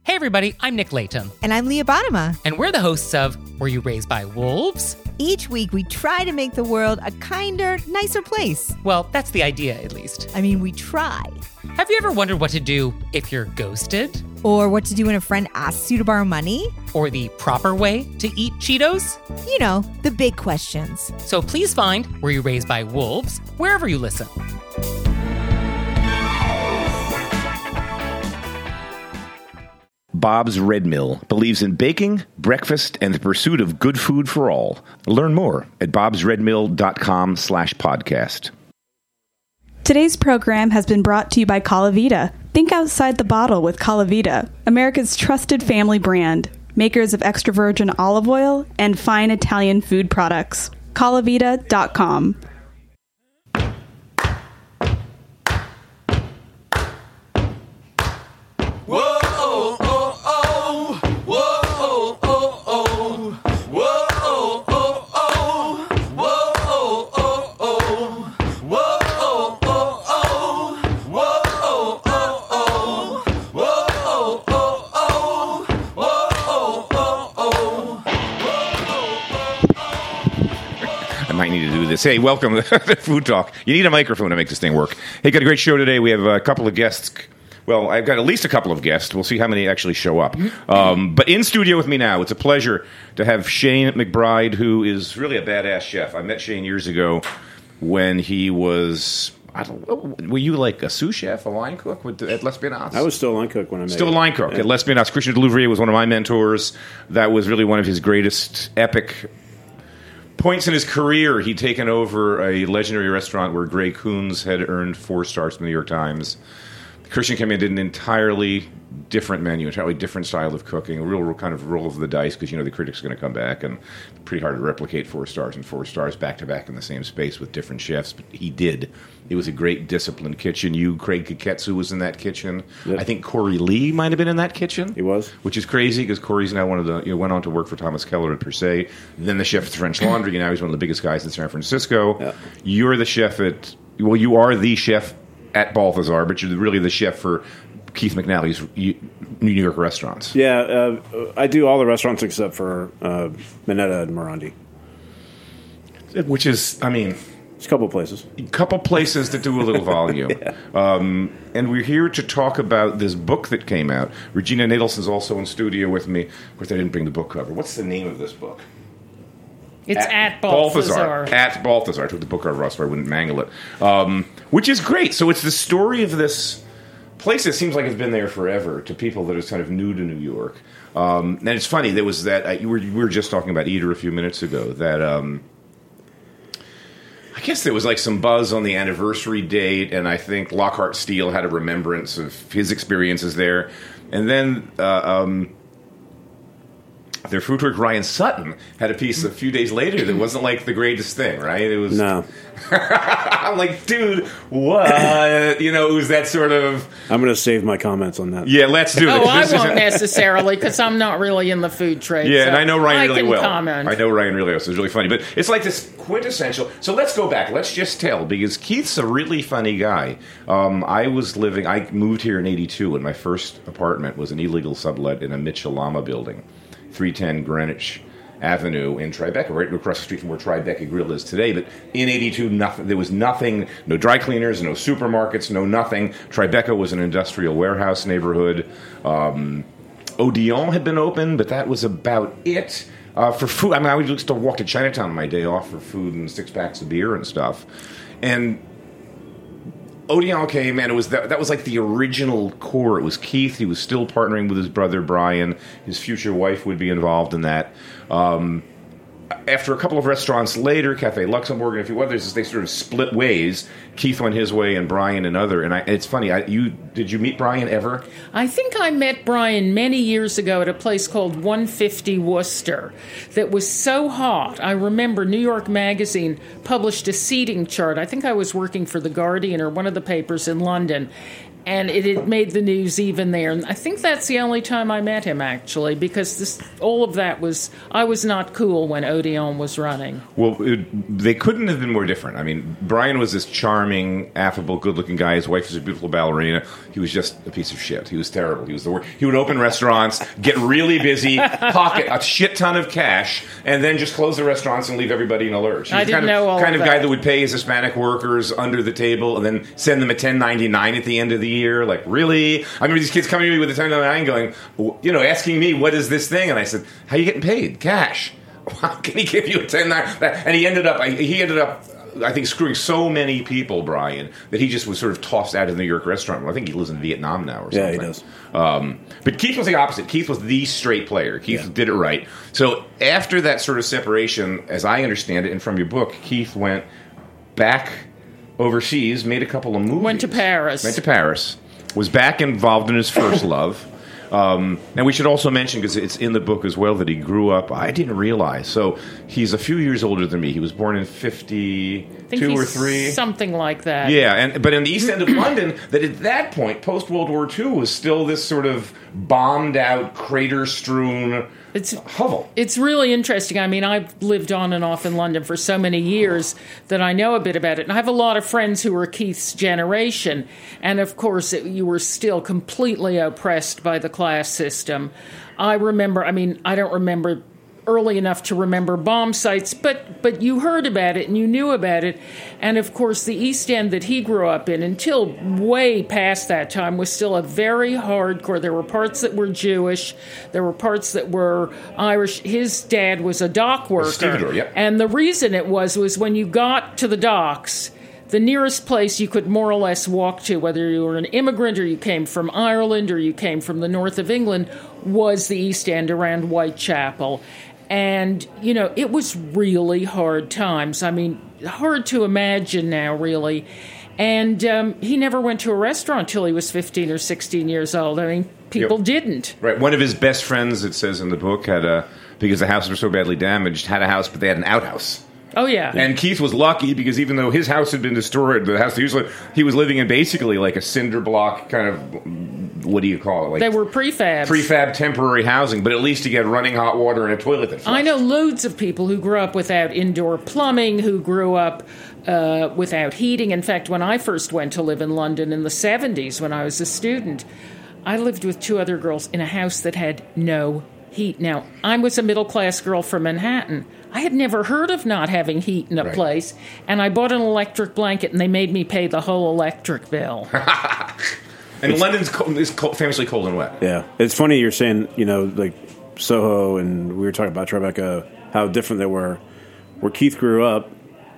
Hey everybody, I'm Nick Layton. And I'm Leah Bottima. And we're the hosts of Were You Raised by Wolves? Each week we try to make the world a kinder, nicer place. Well, that's the idea, at least. I mean, we try. Have you ever wondered what to do if you're ghosted? Or what to do when a friend asks you to borrow money? Or the proper way to eat Cheetos? You know, the big questions. So please find Were You Raised by Wolves wherever you listen. Bob's Red Mill believes in baking, breakfast, and the pursuit of good food for all. Learn more at bobsredmill.com/podcast. Today's program has been brought to you by Calavita. Think outside the bottle with Calavita, America's trusted family brand, makers of extra virgin olive oil and fine Italian food products. Calavita.com. Hey, welcome to Food Talk. You need a microphone to make this thing work. Hey, got a great show today. We have a couple of guests. Well, I've got at least a couple of guests. We'll see how many actually show up. But in studio with me now, it's a pleasure to have Shane McBride, who is really a badass chef. I met Shane years ago when he was... were you like a sous chef, a line cook at Les Bienots? I was still a line cook when I met Still a line cook at Les Bienots. Christian Delouvrier was one of my mentors. That was really one of his greatest epic points in his career. He'd taken over a legendary restaurant where Gray Coons had earned 4 stars from the New York Times. Christian came in and did an entirely different menu, entirely different style of cooking, a real kind of roll of the dice, because you know the critic's going to come back, and pretty hard to replicate 4 stars and 4 stars back-to-back in the same space with different chefs, but he did. It was a great disciplined kitchen. Craig Kiketsu was in that kitchen. Yep. I think Corey Lee might have been in that kitchen. He was. Which is crazy, because Corey's now one of the, went on to work for Thomas Keller at Per Se, then the chef at French Laundry, and now he's one of the biggest guys in San Francisco. Yep. You're the chef at, well, you are the chef at Balthazar, but you're really the chef for Keith McNally's New York restaurants. Yeah, I do all the restaurants except for Minetta and Morandi. Which is, I mean... It's a couple places. A couple places that do a little volume. Yeah. And we're here to talk about this book that came out. Regina Nadelson's also in studio with me. Of course, I didn't bring the book cover. What's the name of this book? It's at Balthazar. At Balthazar. I took the book cover off so I wouldn't mangle it. Which is great. So it's the story of this place that seems like it's been there forever to people that is kind of new to New York. And it's funny, there was that, we were just talking about Eater a few minutes ago, that I guess there was like some buzz on the anniversary date, and I think Lockhart Steele had a remembrance of his experiences there. And then their food critic Ryan Sutton had a piece a few days later that wasn't like the greatest thing, right? It was no. I'm like, dude, what? It was that sort of... I'm going to save my comments on that. Yeah, let's do it. I won't necessarily, because I'm not really in the food trade. Yeah, so and I know Ryan really well. Comment. I know Ryan really well, so it's really funny. But it's like this quintessential... So let's go back. Let's just tell, because Keith's a really funny guy. I moved here in 82, and my first apartment was an illegal sublet in a Mitchell-Lama building. 310 Greenwich Avenue in Tribeca, right across the street from where Tribeca Grill is today. But in 82, there was nothing, no dry cleaners, no supermarkets, no nothing. Tribeca was an industrial warehouse neighborhood. Odeon had been open, but that was about it. For food, I would used to walk to Chinatown on my day off for food and 6 packs of beer and stuff. And Odeon came, and that was like the original core. It was Keith. He was still partnering with his brother Brian. His future wife would be involved in that. After a couple of restaurants later, Cafe Luxembourg and a few others, they sort of split ways. Keith went his way, and Brian another. And it's funny. Did you meet Brian ever? I think I met Brian many years ago at a place called 150 Worcester that was so hot. I remember New York Magazine published a seating chart. I think I was working for The Guardian or one of the papers in London. And it made the news even there. And I think that's the only time I met him, actually, because all of that I was not cool when Odeon was running. Well, they couldn't have been more different. I mean, Brian was this charming, affable, good-looking guy. His wife was a beautiful ballerina. He was just a piece of shit. He was terrible. He was the worst. He would open restaurants, get really busy, pocket a shit ton of cash, and then just close the restaurants and leave everybody in a lurch. He was I didn't know all of that. Kind of guy that would pay his Hispanic workers under the table and then send them a $10.99 at the end of the year. Like, really? I remember these kids coming to me with a $10.99 going, asking me, what is this thing? And I said, how are you getting paid? Cash. How can he give you a $10.99? And he ended up, I think, screwing so many people, Brian, that he just was sort of tossed out of the New York restaurant. Well, I think he lives in Vietnam now or something. Yeah, he does. But Keith was the opposite. Keith was the straight player. Keith did it right. So after that sort of separation, as I understand it, and from your book, Keith went back overseas, made a couple of movies. Went to Paris. Was back involved in his first love. And we should also mention, because it's in the book as well, that he grew up, I didn't realize. So he's a few years older than me. He was born in 52 or 3. Something like that. Yeah, but in the East End of London, that at that point, post-World War II, was still this sort of bombed-out, crater-strewn hovel. It's really interesting. I mean, I've lived on and off in London for so many years that I know a bit about it. And I have a lot of friends who were Keith's generation. And, of course, you were still completely oppressed by the class system. I don't remember early enough to remember bomb sites, but you heard about it and you knew about it. And, of course, the East End that he grew up in, until way past that time, was still a very hardcore. There were parts that were Jewish. There were parts that were Irish. His dad was a dock worker. Stevedore, yep. And the reason it was when you got to the docks, the nearest place you could more or less walk to, whether you were an immigrant or you came from Ireland or you came from the north of England, was the East End around Whitechapel. And, it was really hard times. I mean, hard to imagine now, really. And he never went to a restaurant till he was 15 or 16 years old. I mean, people didn't. Right. One of his best friends, it says in the book, because the houses were so badly damaged, had a house, but they had an outhouse. Oh, yeah. And Keith was lucky because even though his house had been destroyed, the house he was living in basically like a cinder block kind of, what do you call it? Like they were prefabs. Prefab temporary housing, but at least he had running hot water and a toilet that flushed. I know loads of people who grew up without indoor plumbing, who grew up without heating. In fact, when I first went to live in London in the 70s when I was a student, I lived with 2 other girls in a house that had no heat. Now, I was a middle-class girl from Manhattan. I had never heard of not having heat in a place, and I bought an electric blanket, and they made me pay the whole electric bill. And London's famously cold and wet. Yeah. It's funny you're saying, like Soho, and we were talking about Tribeca, how different they were. Where Keith grew up,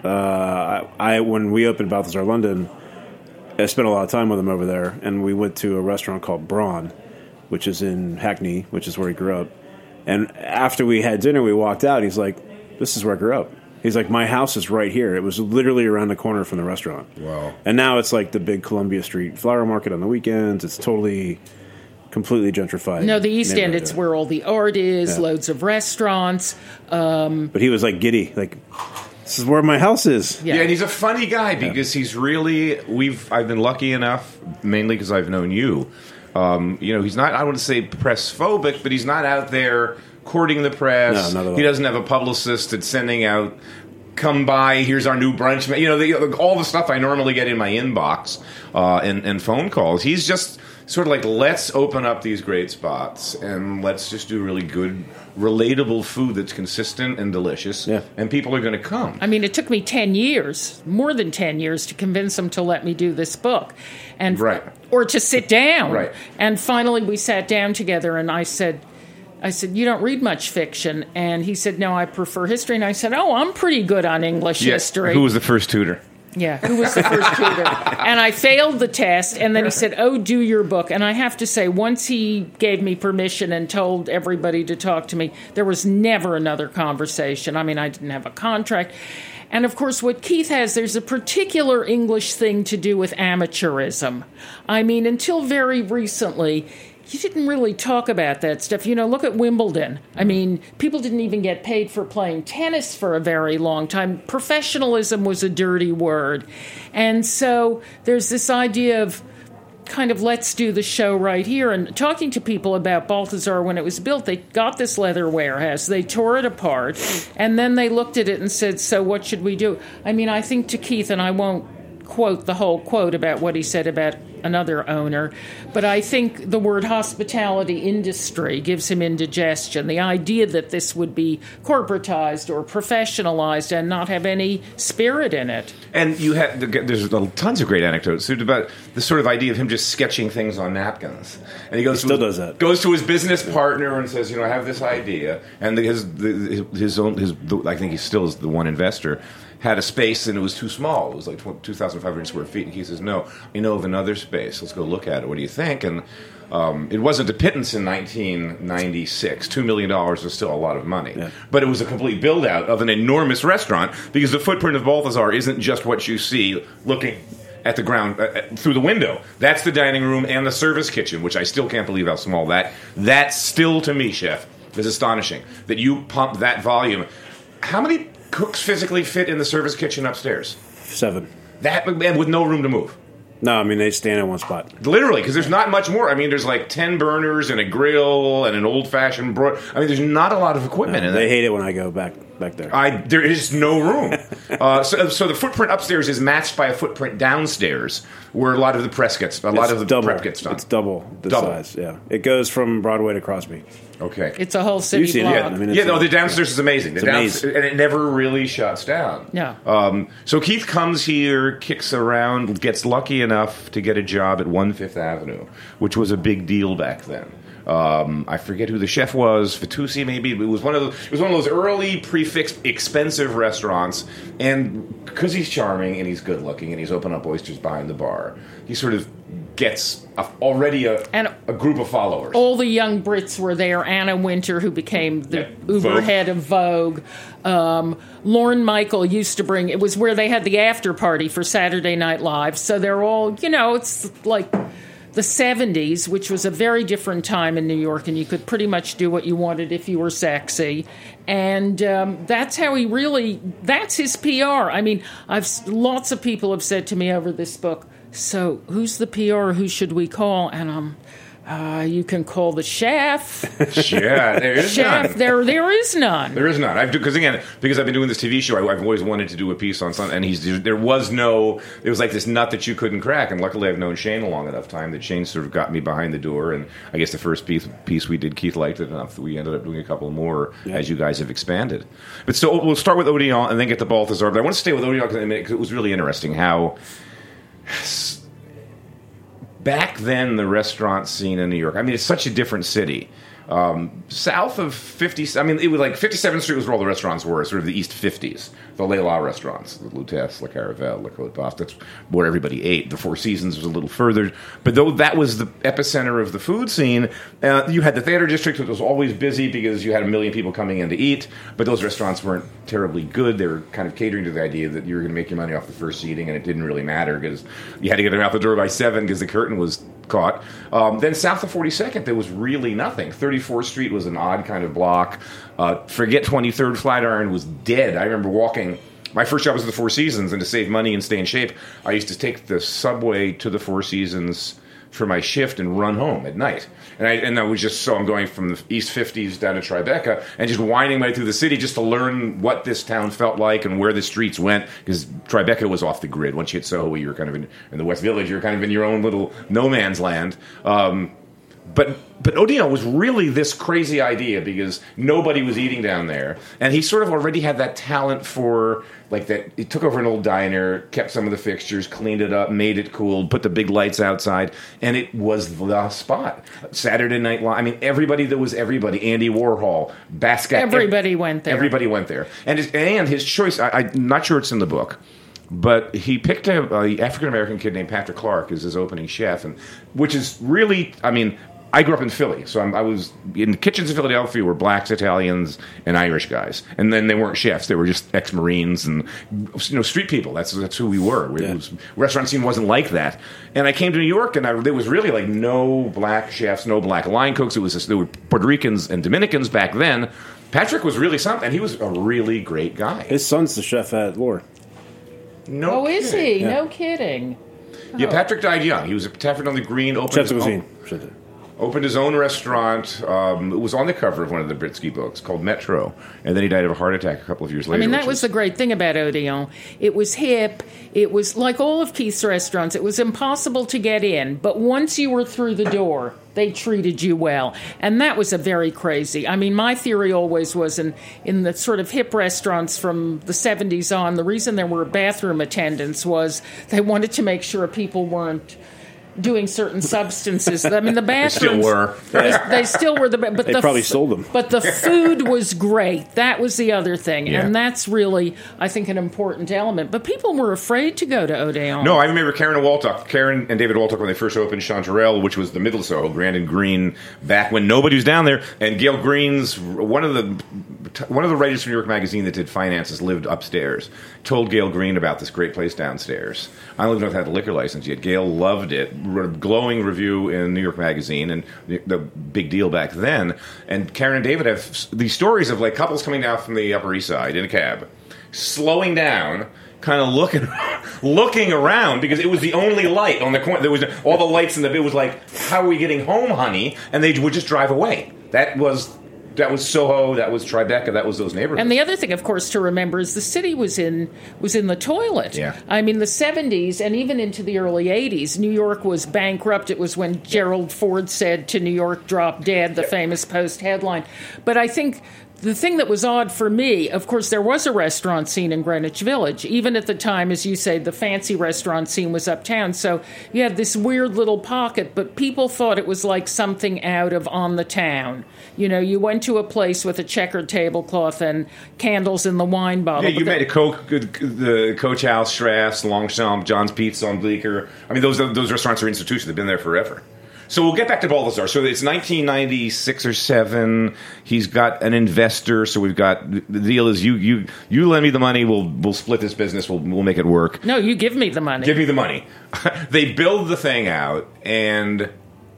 when we opened Balthazar London, I spent a lot of time with him over there, and we went to a restaurant called Brawn, which is in Hackney, which is where he grew up. And after we had dinner, we walked out, and he's like, this is where I grew up. He's like, my house is right here. It was literally around the corner from the restaurant. Wow. And now it's like the big Columbia Street flower market on the weekends. It's completely gentrified. No, the East End, it's where all the art is, loads of restaurants. But he was like giddy, like, this is where my house is. Yeah, and he's a funny guy because he's really, I've been lucky enough, mainly because I've known you. He's not, I wouldn't say press phobic, but he's not out there courting the press. No, not at all. He doesn't have a publicist that's sending out, come by, here's our new brunch. All the stuff I normally get in my inbox and phone calls. He's just sort of like, let's open up these great spots and let's just do really good, relatable food that's consistent and delicious. Yeah. And people are going to come. I mean, it took me 10 years, more than 10 years, to convince them to let me do this book. Or to sit down. Right. And finally we sat down together and I said, you don't read much fiction. And he said, no, I prefer history. And I said, I'm pretty good on English history. Who was the first tutor? Yeah, who was the first tutor? And I failed the test, and then he said, do your book. And I have to say, once he gave me permission and told everybody to talk to me, there was never another conversation. I mean, I didn't have a contract. And, of course, what Keith has, there's a particular English thing to do with amateurism. I mean, until very recently, you didn't really talk about that stuff. Look at Wimbledon. I mean, people didn't even get paid for playing tennis for a very long time. Professionalism was a dirty word. And so there's this idea of kind of let's do the show right here. And talking to people about Balthazar when it was built, they got this leather warehouse, they tore it apart, and then they looked at it and said, so what should we do? I mean, I think to Keith, and I won't quote the whole quote about what he said about another owner, but I think the word hospitality industry gives him indigestion. The idea that this would be corporatized or professionalized and not have any spirit in it. And there's tons of great anecdotes about the sort of idea of him just sketching things on napkins. And he does that. Goes to his business partner and says, I have this idea. And his own, I think he still is the one investor, had a space and it was too small. It was like 2,500 square feet. And he says, no, I know of another space. Let's go look at it. What do you think? And it wasn't a pittance in 1996. $2 million was still a lot of money. Yeah. But it was a complete build-out of an enormous restaurant because the footprint of Balthazar isn't just what you see looking at the ground through the window. That's the dining room and the service kitchen, which I still can't believe how small that's still, to me, Chef, is astonishing. That you pump that volume. How many cooks physically fit in the service kitchen upstairs? 7. That, and with no room to move. No, I mean, they stand in one spot. Literally, because there's not much more. I mean, there's like 10 burners and a grill and an old-fashioned broil. I mean, there's not a lot of equipment in there. They hate it when I go back there. There is no room. So the footprint upstairs is matched by a footprint downstairs, where a lot of the prep gets done. It's double the size. Yeah, it goes from Broadway to Crosby. Okay, it's a whole city You've seen block. it. I mean, the downstairs is amazing. It's amazing, and it never really shuts down. Yeah. So Keith comes here, kicks around, gets lucky enough to get a job at 1 Fifth Avenue, which was a big deal back then. I forget who the chef was, Fitoussi maybe. It was one of those early prefixed expensive restaurants. And because he's charming and he's good looking and he's opened up oysters behind the bar, he sort of gets already a group of followers. All the young Brits were there. Anna Wintour, who became the Uber Vogue. head of Vogue. Lorne Michael used to bring. It was where they had the after party for Saturday Night Live. So they're all, it's like the 70s, which was a very different time in New York, and you could pretty much do what you wanted if you were sexy. And that's how that's his PR. I mean, lots of people have said to me over this book, so who's the PR? Who should we call? And you can call the chef. Yeah, there is chef, none. There is none. There is none. Because I've been doing this TV show, I've always wanted to do a piece on something, and it was like this nut that you couldn't crack. And luckily, I've known Shane a long enough time that Shane sort of got me behind the door. And I guess the first piece we did, Keith liked it enough that we ended up doing a couple more as you guys have expanded. But so we'll start with Odeon and then get to Balthazar. But I want to stay with Odeon because it was really interesting how. Back then, the restaurant scene in New York, I mean, it's such a different city. South of 50, I mean, it was like 57th Street was where all the restaurants were, sort of the East 50s. The Leila restaurants, the Lutèce, Le Caravelle, Le Côte Basque, that's where everybody ate. The Four Seasons was a little further. But though that was the epicenter of the food scene, you had the theater district, which was always busy because you had 1 million people coming in to eat. But those restaurants weren't terribly good. They were kind of catering to the idea that you were going to make your money off the first seating, and it didn't really matter because you had to get them out the door by 7 because the curtain was caught. Then south of 42nd, there was really nothing. 34th Street was an odd kind of block. Forget 23rd, Flatiron was dead. I remember walking. My first job was at the Four Seasons, and to save money and stay in shape, I used to take the subway to the Four Seasons for my shift and run home at night. And I was just I'm going from the East 50s down to Tribeca and just winding my way through the city just to learn what this town felt like and where the streets went, because Tribeca was off the grid. Once you hit Soho, you were kind of in the West Village. You were kind of in your own little no man's land. But Odeon was really this crazy idea because nobody was eating down there. And he sort of already had that talent for, like, that. He took over an old diner, kept some of the fixtures, cleaned it up, made it cool, put the big lights outside, and it was the spot. Saturday Night Live. I mean, everybody that was everybody. Andy Warhol, Basquiat. Everybody went there. Everybody went there. And his choice, I'm not sure it's in the book, but he picked a African-American kid named Patrick Clark as his opening chef, which is really, I mean, I grew up in Philly, so I was in the kitchens in Philadelphia were blacks, Italians, and Irish guys, and then they weren't chefs; they were just ex-Marines and street people. That's who we were. Restaurant scene wasn't like that. And I came to New York, and there was really like no black chefs, no black line cooks. There were Puerto Ricans and Dominicans back then. Patrick was really something, and he was a really great guy. His son's the chef at Lore. No, is he? Yeah. No kidding. Yeah, Patrick died young. He was a Tafford on the Green. Opened his own restaurant. It was on the cover of one of the Britsky books called Metro. And then he died of a heart attack a couple of years later. I mean, that was the great thing about Odeon. It was hip. It was like all of Keith's restaurants. It was impossible to get in. But once you were through the door, they treated you well. And that was a very crazy. I mean, my theory always was in the sort of hip restaurants from the 70s on, the reason there were bathroom attendants was they wanted to make sure people weren't doing certain substances. I mean, the bathrooms... They still were. But they probably sold them. But the food was great. That was the other thing. Yeah. And that's really, I think, an important element. But people were afraid to go to Odeon. No, I remember Karen and David Waltuck, when they first opened Chanterelle, which was the middle Soho, Grand and Green, back when nobody was down there. And Gail Green's, one of the writers from New York Magazine that did finances, lived upstairs, told Gail Green about this great place downstairs. I don't even know if it had a liquor license yet. Gail loved it. Wrote a glowing review in New York Magazine, and the big deal back then. And Karen and David have these stories of like couples coming down from the Upper East Side in a cab, slowing down, kind of looking around because it was the only light on the corner. There was all the lights in it was like, how are we getting home, honey? And they would just drive away. That was Soho, that was Tribeca, that was those neighborhoods. And the other thing, of course, to remember is the city was in the toilet. Yeah. I mean, the 70s and even into the early 80s, New York was bankrupt. It was when Gerald Ford said to New York, drop dead, the famous Post headline. But I think the thing that was odd for me, of course, there was a restaurant scene in Greenwich Village. Even at the time, as you say, the fancy restaurant scene was uptown. So you had this weird little pocket, but people thought it was like something out of On the Town. You know, you went to a place with a checkered tablecloth and candles in the wine bottle. Yeah, you made the Coach House, Strass, Longchamp, John's Pizza on Bleecker. I mean, those restaurants are institutions. They've been there forever. So we'll get back to Balthazar. So it's 1996 or 7. He's got an investor. So we've got the deal is you lend me the money. We'll split this business. We'll make it work. No, you give me the money. Give me the money. They build the thing out, and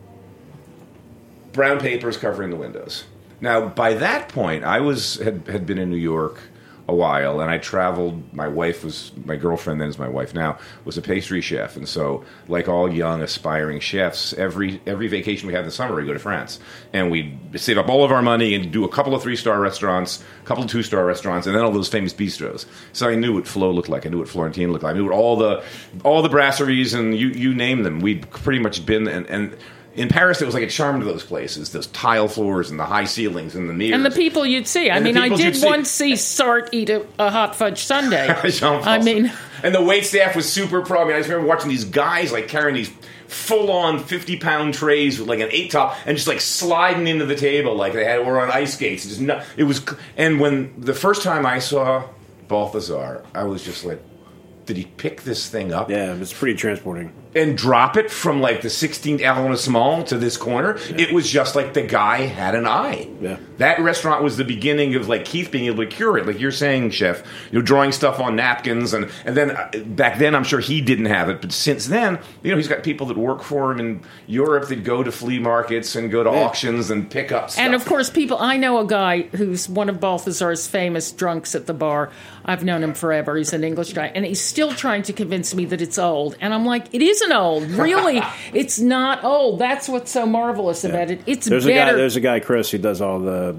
brown paper's covering the windows. Now, by that point, I had been in New York a while, and I traveled. My girlfriend, then is my wife now, was a pastry chef, and so like all young aspiring chefs, every vacation we had in the summer, we go to France, and we save up all of our money and do a couple of 3-star restaurants, a couple of 2-star restaurants, and then all those famous bistros. So I knew what Flo looked like, I knew what Florentine looked like, I knew what all the brasseries and you name them. We'd pretty much been and in Paris, it was like a charm to those places, those tile floors and the high ceilings and the mirrors. And the people you'd see. I mean, I did once see Sartre eat a hot fudge sundae. I mean... And the wait staff was super pro. I mean, I just remember watching these guys like carrying these full-on 50-pound trays with like an 8-top and just like sliding into the table like they were on ice skates. And when the first time I saw Balthazar, I was just like, did he pick this thing up? Yeah, it's pretty transporting. And drop it from like the 16th arrondissement to this corner. Yeah. It was just like the guy had an eye. Yeah. That restaurant was the beginning of like Keith being able to cure it. Like you're saying, Chef, drawing stuff on napkins. And then back then, I'm sure he didn't have it. But since then, he's got people that work for him in Europe that go to flea markets and go to auctions and pick up stuff. And of course, I know a guy who's one of Balthazar's famous drunks at the bar. I've known him forever. He's an English guy. And he's still trying to convince me that it's old. And I'm like, it isn't old. Really, it's not old. That's what's so marvelous about it. It's better. There's a guy, Chris, who does all the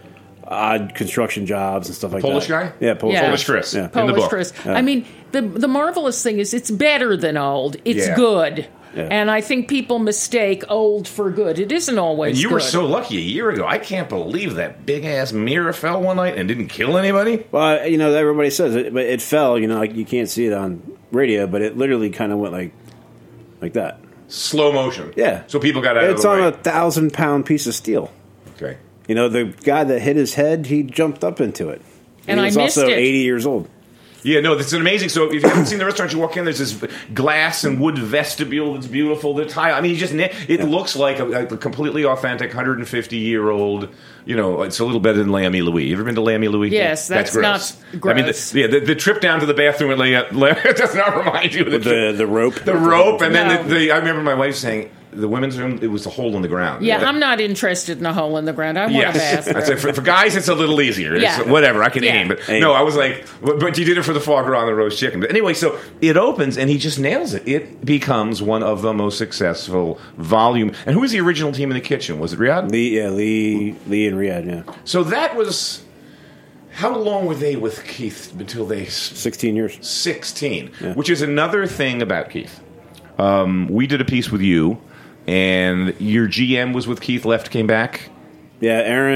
odd construction jobs and stuff like Polish that. Guy? Yeah, Polish Chris. Yeah. Polish in the book. Chris. Yeah. I mean, the marvelous thing is it's better than old. It's good. Yeah. And I think people mistake old for good. It isn't always good. You were so lucky a year ago. I can't believe that big-ass mirror fell one night and didn't kill anybody. Well, everybody says it, but it fell. Like you can't see it on radio, but it literally kind of went like that. Slow motion. Yeah. So people got out of the way. It's on a 1,000-pound piece of steel. Okay. The guy that hit his head, he jumped up into it. And he was I missed also it. 80 years old. Yeah, no, it's amazing. So if you haven't seen the restaurant, you walk in, there's this glass and wood vestibule that's beautiful. The tile, I mean, it looks like a completely authentic 150-year-old, it's a little better than L'Ami Louis. You ever been to L'Ami Louis? Yes, that's gross. not gross. I mean, the trip down to the bathroom at L'Ami does not remind you of the rope. The rope, and then I remember my wife saying, the women's room, it was a hole in the ground. Yeah, I'm not interested in a hole in the ground. I want a bathroom. I'd say for guys, it's a little easier. It's, Yeah. whatever, I can Yeah. aim. But no, I was like, but you did it for the foie gras and the roast chicken. But anyway, so it opens, and he just nails it. It becomes one of the most successful volume. And who was the original team in the kitchen? Was it Riyadh? Lee and Riyadh, yeah. So that was... How long were they with Keith until they... 16 years. 16, Yeah. which is another thing about Keith. We did a piece with you, and your GM was with Keith, left, came back. Yeah,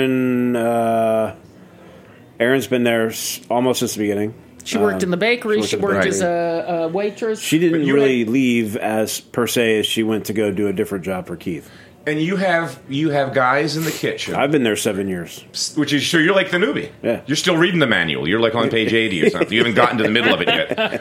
Erin's been there almost since the beginning. She worked in the bakery. She worked bakery. as a waitress. She didn't you really leave as per se as she went to go do a different job for Keith. And you have guys in the kitchen, I've been there 7 years. which is sure you're like the newbie. Yeah. You're still reading the manual. You're like on page 80 or something. You haven't gotten to the middle of it yet.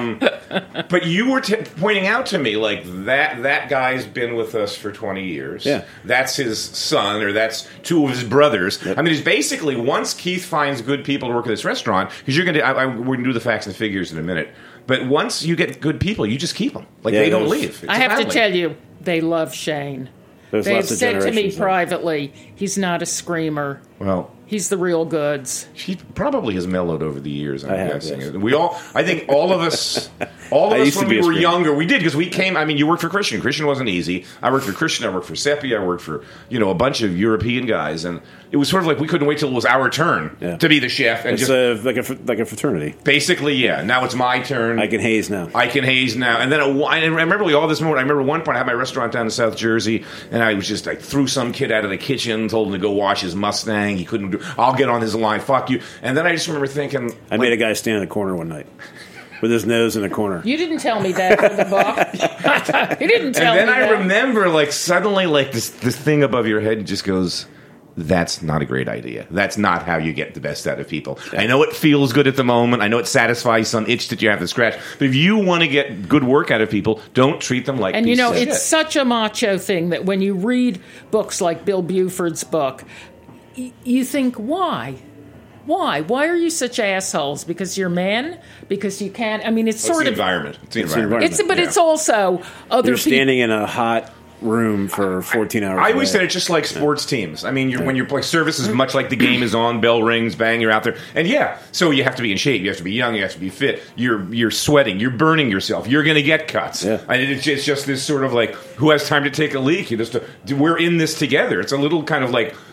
But you were pointing out to me like that guy's been with us for 20 years. Yeah. That's his son, or that's two of his brothers. Yep. I mean, it's basically once Keith finds good people to work at this restaurant, because you're going to. We're going to do the facts and figures in a minute. But once you get good people, you just keep them. Like they don't leave. It's I have a to family. tell you, they love Shane. There's They've lots of said to me generations there. privately, he's not a screamer. Well, He's the real goods. he probably has mellowed over the years. I'm I have, guessing. yes. We all. I think all of us. All I of us used to when be we a were screamer. younger, we did because we came. I mean, you worked for Christian. Christian wasn't easy. I worked for Christian. I worked for Seppi. I worked for a bunch of European guys, and it was sort of like we couldn't wait till it was our turn to be the chef, and It's just like a fraternity. basically, yeah. Now it's my turn. I can haze now. I can haze now. And then I remember all this moment. I remember one point I had my restaurant down in South Jersey, and I threw some kid out of the kitchen, told him to go wash his Mustang. He couldn't do. I'll get on his line. Fuck you. And then I just remember thinking, I made a guy stand in the corner one night with his nose in the corner. You didn't tell me that for the book. You didn't tell me and then that. I remember, like, suddenly, like, this thing above your head just goes, that's not a great idea. That's not how you get the best out of people. I know it feels good at the moment. I know it satisfies some itch that you have to scratch. But if you want to get good work out of people, don't treat them like And pieces of it's shit. such a macho thing that when you read books like Bill Buford's book, you think, why? Why? Why are you such assholes? Because you're men? Because you can't? I mean, it's Well, sort it's the of... environment. It's the It's the environment. environment. But it's also other You're people... standing in a hot room for 14 hours. I always a said day. it's just like sports teams. I mean, when you're playing service is much like the game is on, bell rings, bang, you're out there. And yeah, so you have to be in shape, you have to be young, you have to be fit. You're sweating, you're burning yourself, you're going to get cuts. Yeah. And it's just this sort of like, who has time to take a leak? We're in this together. It's a little kind of like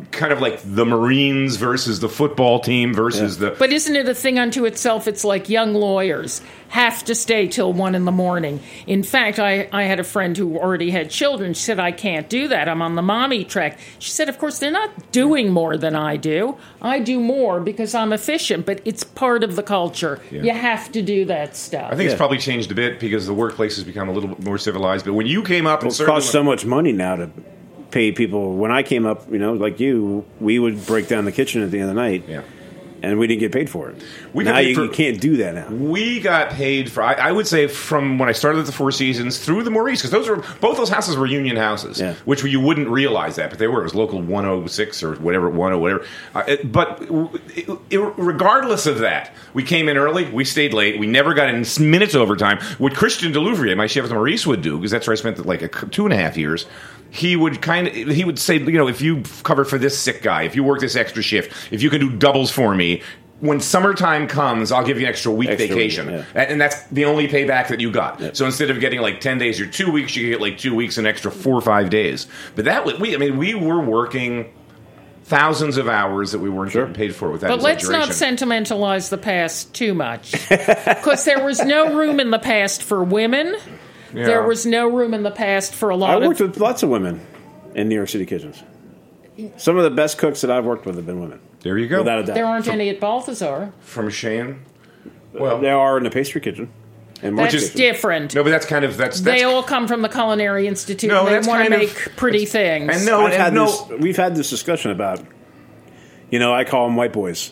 the Marines versus the football team versus the... But isn't it a thing unto itself? It's like young lawyers have to stay till 1 a.m. In fact, I had a friend who already had children. She said, I can't do that. I'm on the mommy track. She said, of course, they're not doing more than I do. I do more because I'm efficient, but it's part of the culture. Yeah. You have to do that stuff. I think it's probably changed a bit because the workplace has become a little bit more civilized. But when you came up... It costs so much money now to pay people. When I came up, like you, we would break down the kitchen at the end of the night. Yeah. And we didn't get paid for it. We now got paid you for- can't do that now. We got paid for, I would say, from when I started at the Four Seasons through the Maurice, because both those houses were union houses, Yeah. which you wouldn't realize that, but they were. It was local 106 or whatever, 10 whatever. Regardless of that, we came in early, we stayed late, we never got in minutes overtime. What Christian Delouvrier, my chef at the Maurice, would do, because that's where I spent like 2.5 years. He would say, if you cover for this sick guy, if you work this extra shift, if you can do doubles for me, when summertime comes, I'll give you an extra week vacation. Week, And that's the only payback that you got. Yep. So instead of getting like 10 days or 2 weeks, you get like 2 weeks, an extra 4 or 5 days. But we were working thousands of hours that we weren't getting paid for with that But let's not exaggeration. sentimentalize the past too much. Because there was no room in the past for women. Yeah. There was no room in the past for a I lot worked of... with lots of women in New York City kitchens. Some of the best cooks that I've worked with have been women. There you go. Without a doubt. There aren't any at Balthazar. From Shane. Well, There are in the pastry kitchen. And Mark's That's kitchen. different. no, but that's kind of that's They all come from the Culinary Institute. No, and that's they want to kind of- make pretty things. And no, We've had this discussion about, I call them white boys.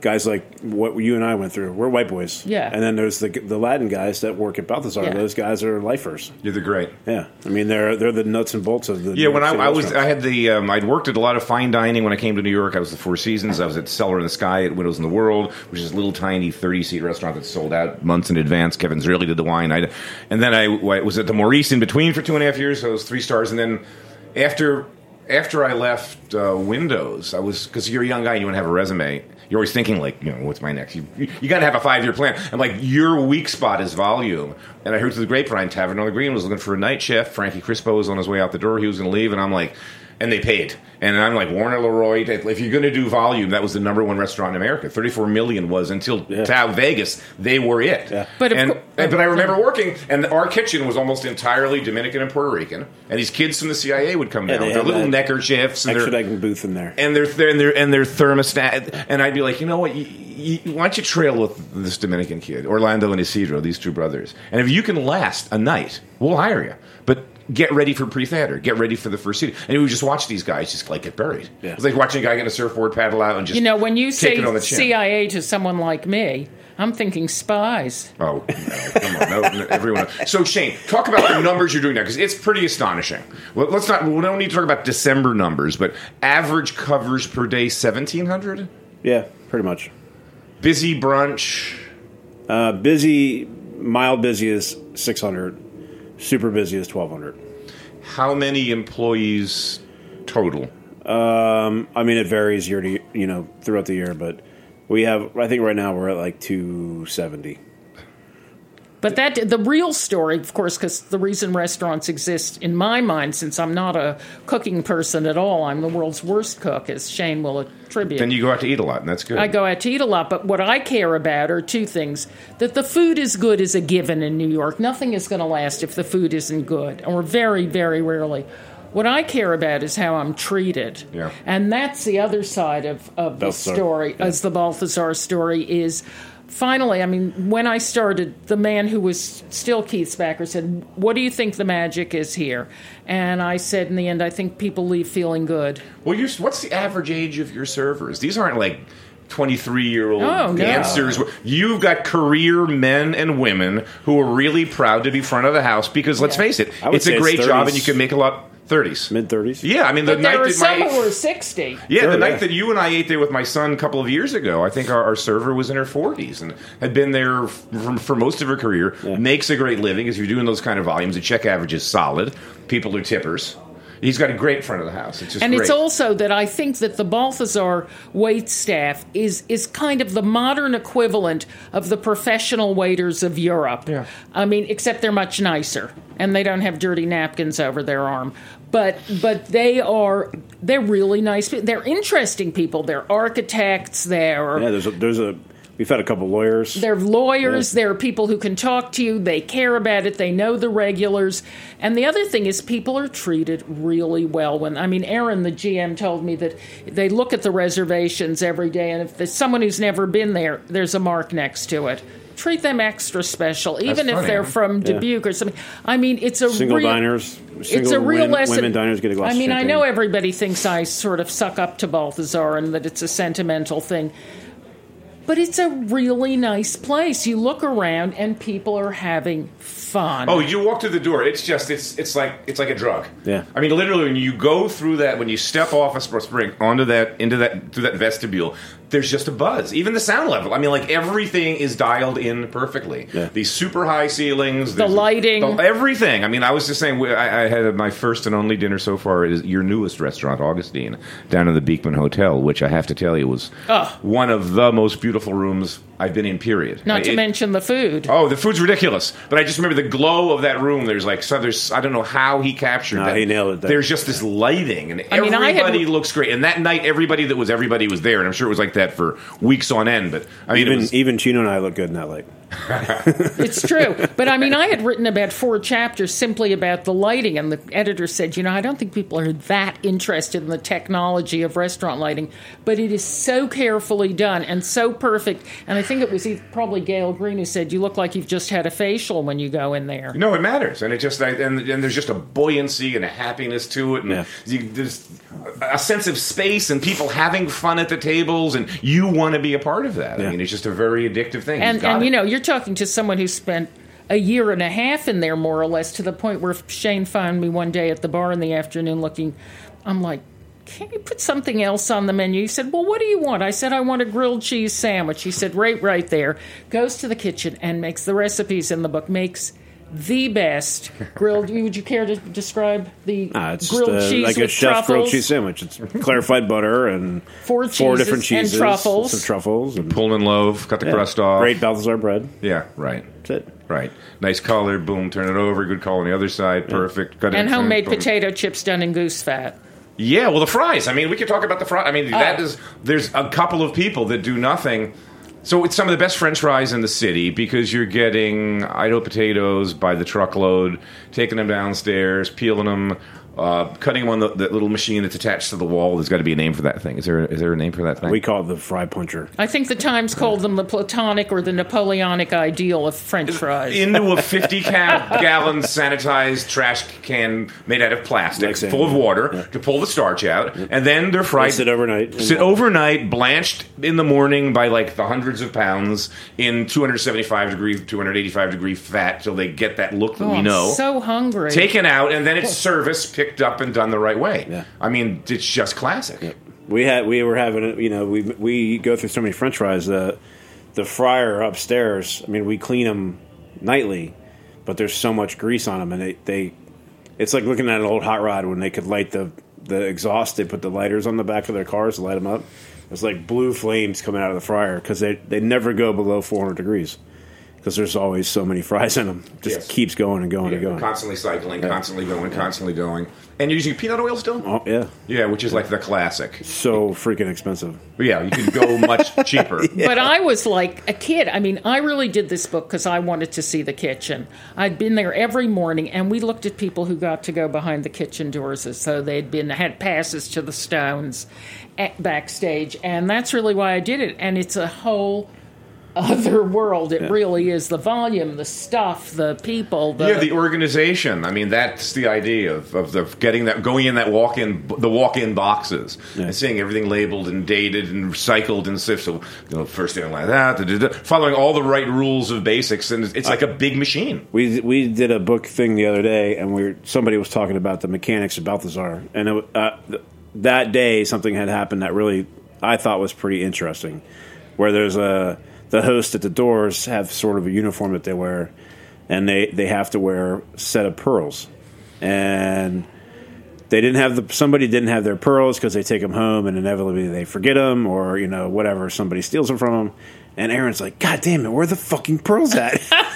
guys like what you and I went through. We're white boys. Yeah. And then there's the Latin guys that work at Balthazar. Yeah. Those guys are lifers. Yeah, they're great. Yeah. I mean, they're the nuts and bolts of the. Yeah, when New York City I was, restaurants. I had the, I'd worked at a lot of fine dining when I came to New York. I was at Four Seasons. I was at Cellar in the Sky at Windows in the World, which is a little tiny 30-seat restaurant that sold out months in advance. Kevin Zerley did the wine. And then I was at the Maurice in between for 2.5 years. So it was 3 stars. And then after I left Windows, I was, because you're a young guy, you want to have a resume. You're always thinking, like, what's my next? You got to have a 5-year plan. And, like, your weak spot is volume. And I heard through the grapevine, Tavern on the Green was looking for a night chef. Frankie Crispo was on his way out the door. He was going to leave. And I'm like, and they paid. And I'm like, Warner Leroy, if you're going to do volume, that was the #1 restaurant in America. 34 million was until Tao Vegas. They were it. Yeah. But but I remember working, and our kitchen was almost entirely Dominican and Puerto Rican. And these kids from the CIA would come down with their little neckerchiefs and extraditing booth in there. and their thermostat. And I'd be like, you know what? Why don't you trail with this Dominican kid, Orlando and Isidro, these 2 brothers? And if you can last a night, we'll hire you. But get ready for pre-theater. Get ready for the first season. And we would just watch these guys just like get buried. Yeah. It was like watching a guy get a surfboard, paddle out, and just when you take say it on the chin. CIA to someone like me, I'm thinking spies. Oh, no, come on. No, everyone. So, Shane, talk about the numbers you're doing now, because it's pretty astonishing. Well, we don't need to talk about December numbers, but average covers per day, 1,700? Yeah, pretty much. Busy brunch? Busy, mild busy is 600. Super busy is 1,200. How many employees total? I mean, it varies year to throughout the year, but we have. I think right now we're at like 270. But the real story, of course, because the reason restaurants exist, in my mind, since I'm not a cooking person at all, I'm the world's worst cook, as Shane will attribute. Then you go out to eat a lot, and that's good. I go out to eat a lot, but what I care about are 2 things. That the food is good is a given in New York. Nothing is going to last if the food isn't good, or very, very rarely. What I care about is how I'm treated. Yeah. And that's the other side of the story, as the Balthazar story is. Finally, I mean, when I started, the man who was still Keith's backer said, "What do you think the magic is here?" And I said, in the end, I think people leave feeling good. Well, what's the average age of your servers? These aren't like 23-year-old no. dancers. You've got career men and women who are really proud to be front of the house because, let's face it, it's a great job and you can make a lot. 30s. Mid-30s? Yeah, I mean, but there were some who were 60. Yeah, the night that you and I ate there with my son a couple of years ago, I think our server was in her 40s and had been there for most of her career, makes a great living. As you're doing those kind of volumes, the check average is solid. People are tippers. He's got a great front of the house. It's just and great. It's also that I think that the Balthazar wait staff is kind of the modern equivalent of the professional waiters of Europe. Yeah. I mean, except they're much nicer and they don't have dirty napkins over their arm. But they're really nice people. They're interesting people. They're architects. We've had a couple lawyers. They're lawyers. They're people who can talk to you. They care about it. They know the regulars. And the other thing is people are treated really well. Aaron, the GM, told me that they look at the reservations every day, and if there's someone who's never been there, there's a mark next to it. Treat them extra special, even if they're from Dubuque or something. I mean, it's a single diners. It's a real lesson. Women diners get a glass of champagne. I know everybody thinks I sort of suck up to Balthazar and that it's a sentimental thing. But it's a really nice place. You look around and people are having fun. Oh, you walk through the door. It's like a drug. Yeah. I mean, literally, when you go through that, when you step off a spring through that vestibule, there's just a buzz. Even the sound level. I mean, like everything is dialed in perfectly. Yeah. These super high ceilings, the lighting, everything. I mean, I was just saying, I had my first and only dinner so far at your newest restaurant, Augustine, down in the Beekman Hotel, which I have to tell you was one of the most beautiful rooms I've been in. Period. Not to mention the food. Oh, the food's ridiculous. But I just remember the glow of that room. There's I don't know how he captured that. He nailed it. There's just this lighting, and everybody looks great. And that night, everybody was there, and I'm sure it was like that for weeks on end. But I mean, even Chino and I look good in that light. It's true. But I mean, I had written about 4 chapters simply about the lighting, and the editor said, I don't think people are that interested in the technology of restaurant lighting, but it is so carefully done and so perfect. And I think think it was probably Gail Green who said, you look like you've just had a facial when you go in there. No, it matters, and it just and there's just a buoyancy and a happiness to it, and there's a sense of space and people having fun at the tables, and you want to be a part of that. I mean, it's just a very addictive thing. And you know, you're talking to someone who spent a year and a half in there, more or less, to the point where Shane found me one day at the bar in the afternoon looking. I'm like, can't you put something else on the menu? He said, well, what do you want? I said, I want a grilled cheese sandwich. He said, right there. Goes to the kitchen and makes the recipes in the book, makes the best grilled. Would you care to describe the it's grilled just cheese like with a chef truffles? grilled cheese sandwich. It's clarified butter and four different cheeses, and truffles. some truffles, and Pullman loaf, cut the crust off. Great Balthazar bread. Yeah, right. That's it. Right. Nice color. Boom. Turn it over. Good color on the other side. Perfect. Cut it And in, homemade boom. potato chips done in goose fat. Yeah, well, the fries. I mean, we could talk about the fries. I mean, there's a couple of people that do nothing. So it's some of the best French fries in the city because you're getting Idaho potatoes by the truckload, taking them downstairs, peeling them, cutting them on the little machine that's attached to the wall. There's got to be a name for that thing. Is there a name for that thing? We call it the fry puncher. I think the Times called them the platonic or the Napoleonic ideal of French fries. Into a 50-gallon sanitized trash can made out of plastic, full of water to pull the starch out, and then they're fried. They sit overnight. Sit overnight, blanched in the morning by like the hundreds of pounds in 285 degree fat till they get that look that we know. I'm so hungry. Taken out, and then it's serviced, picked up, and done the right way. Yeah. I mean, it's just classic. Yeah. We were having, you know, we go through so many French fries. The fryer upstairs, I mean, we clean them nightly, but there's so much grease on them, and it's like looking at an old hot rod when they could light the exhaust. They put the lighters on the back of their cars to light them up. It's like blue flames coming out of the fryer because they never go below 400 degrees. Because there's always so many fries in them. Just keeps going and going and going. Constantly cycling, constantly going. And you're using peanut oil still? Oh, yeah. Yeah, which is like the classic. So freaking expensive. But yeah, you can go much cheaper. But I was like a kid. I mean, I really did this book because I wanted to see the kitchen. I'd been there every morning, and we looked at people who got to go behind the kitchen doors as though they'd had passes to the Stones backstage. And that's really why I did it. And it's a whole other world. It really is. The volume, the stuff, the people. The organization. I mean, that's the idea of the getting that, going in that walk-in boxes and seeing everything labeled and dated and recycled and stuff. So, you know, first thing like that, following all the right rules of basics, and it's like a big machine. We did a book thing the other day, and somebody was talking about the mechanics of Balthazar, and that day something had happened that really I thought was pretty interesting, where there's the host at the doors have sort of a uniform that they wear, and they have to wear a set of pearls. And somebody didn't have their pearls because they take them home and inevitably they forget them, or, you know, whatever, somebody steals them from them. And Aaron's like, God damn it, where are the fucking pearls at?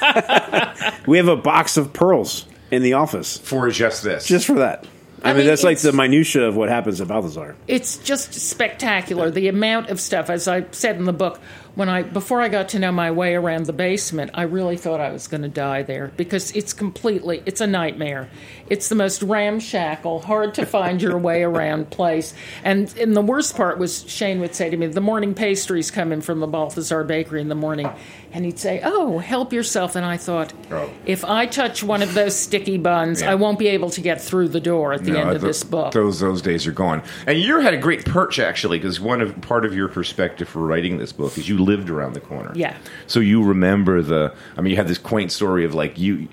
We have a box of pearls in the office. For just this. Just for that. I mean, that's like the minutia of what happens at Balthazar. It's just spectacular. The amount of stuff, as I said in the book, before I got to know my way around the basement, I really thought I was going to die there because it's a nightmare. It's the most ramshackle, hard to find your way around place. And the worst part was Shane would say to me, the morning pastries come in from the Balthazar Bakery in the morning. And he'd say, oh, help yourself. And I thought, if I touch one of those sticky buns, I won't be able to get through the door at the end of this book. Those days are gone. And you had a great perch, actually, because part of your perspective for writing this book is you lived around the corner. Yeah. So you remember you had this quaint story of, like, you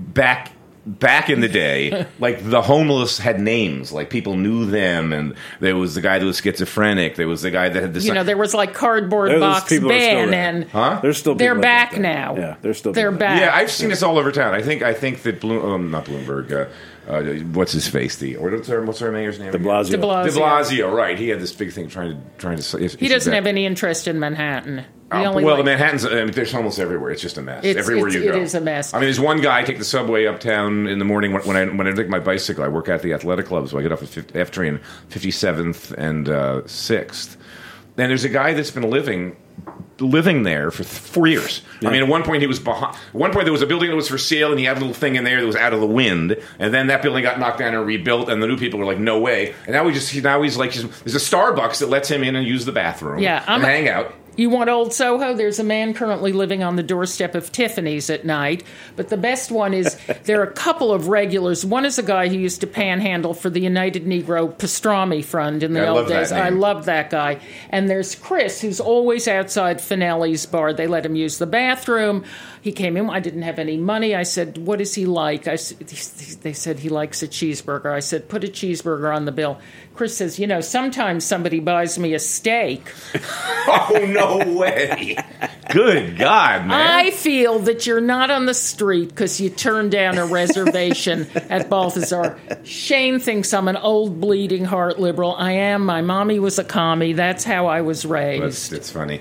back in the day, like, the homeless had names. Like, people knew them, and there was the guy that was schizophrenic. There was the guy that had this... You know, there was, like, Cardboard Box Ben, and... Huh? There's still they're like back that. now. Yeah, they're back. Yeah, I've seen this all over town. I think that not Bloomberg... what's his face? What's our mayor's name? De Blasio. De Blasio, right? He had this big thing trying to. He doesn't have any interest in Manhattan. The Manhattan's. There's homeless everywhere. It's just a mess. Everywhere you go, it is a mess. I mean, there's one guy. I take the subway uptown in the morning when I take my bicycle. I work at the athletic club, so I get off at F train 57th and 6th. And there's a guy that's been living there for 4 years. Yeah. I mean, at one point he was behind. At one point there was a building that was for sale, and he had a little thing in there that was out of the wind. And then that building got knocked down and rebuilt, and the new people were like, "No way!" And now he's like, there's a Starbucks that lets him in and use the bathroom, and hang out. You want Old Soho? There's a man currently living on the doorstep of Tiffany's at night. But the best one is, there are a couple of regulars. One is a guy who used to panhandle for the United Negro Pastrami Fund in the old days. I love that guy. And there's Chris, who's always outside Finelli's bar. They let him use the bathroom. He came in. I didn't have any money. I said, what does he like? They said he likes a cheeseburger. I said, put a cheeseburger on the bill. Chris says, sometimes somebody buys me a steak. Oh, no way. Good God, man. I feel that you're not on the street because you turned down a reservation at Balthazar. Shane thinks I'm an old bleeding heart liberal. I am. My mommy was a commie. That's how I was raised. That's funny.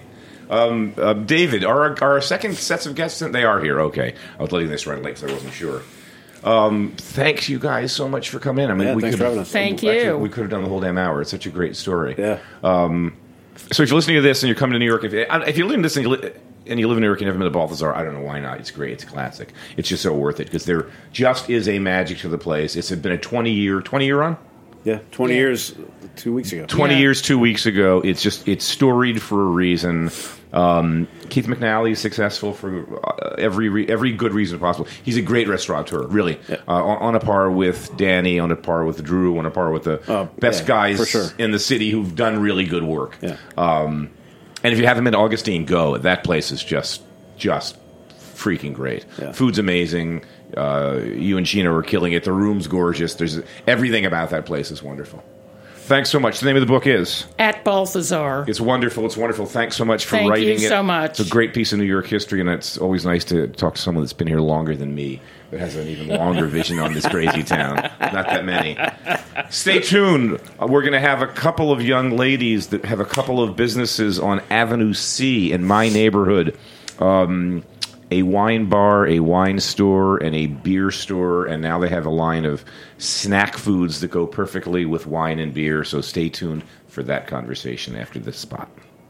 David, are our second sets of guests? They are here. Okay. I was letting this run late because I wasn't sure. Thanks, you guys, so much for coming in. I mean, thanks for having us. Thank you. Actually, we could have done the whole damn hour. It's such a great story. Yeah. So if you're listening to this and you're coming to New York, if you're listening to this and you live in New York and you've never been to Balthazar, I don't know why not. It's great. It's classic. It's just so worth it because there just is a magic to the place. It's been a 20-year run? Yeah, 20 years 2 weeks ago. 20 years 2 weeks ago. It's storied for a reason. Keith McNally is successful for every good reason possible. He's a great restaurateur, really. Yeah. On a par with Danny, on a par with Drew, on a par with the best guys for sure. in the city who've done really good work. Yeah. And if you haven't been to Augustine, go. That place is just freaking great. Yeah. Food's amazing. You and Sheena were killing it. The room's gorgeous. There's everything about that place is wonderful. Thanks so much. The name of the book is? At Balthazar. It's wonderful. It's wonderful. Thanks so much for writing it. Thank you so much. It's a great piece of New York history, and it's always nice to talk to someone that's been here longer than me, that has an even longer vision on this crazy town. Not that many. Stay tuned. We're going to have a couple of young ladies that have a couple of businesses on Avenue C in my neighborhood. A wine bar, a wine store, and a beer store, and now they have a line of snack foods that go perfectly with wine and beer, so stay tuned for that conversation after this spot.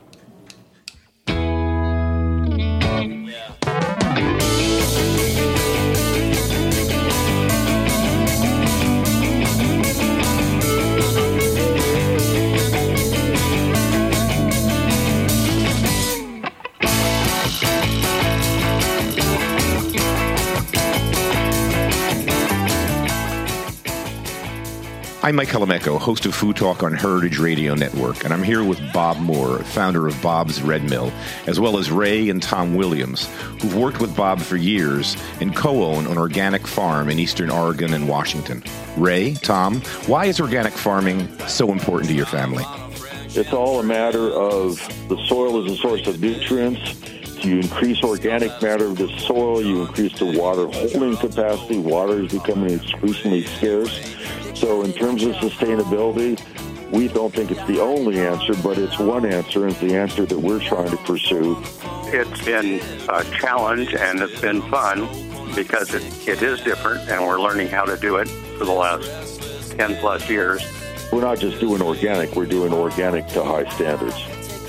I'm Mike Colameco, host of Food Talk on Heritage Radio Network, and I'm here with Bob Moore, founder of Bob's Red Mill, as well as Ray and Tom Williams, who've worked with Bob for years and co-own an organic farm in eastern Oregon and Washington. Ray, Tom, why is organic farming so important to your family? It's all a matter of the soil is a source of nutrients. You increase organic matter of the soil, you increase the water holding capacity. Water is becoming increasingly scarce. So in terms of sustainability, we don't think it's the only answer, but it's one answer, and it's the answer that we're trying to pursue. It's been a challenge, and it's been fun because it is different, and we're learning how to do it for the last 10-plus years. We're not just doing organic, we're doing organic to high standards.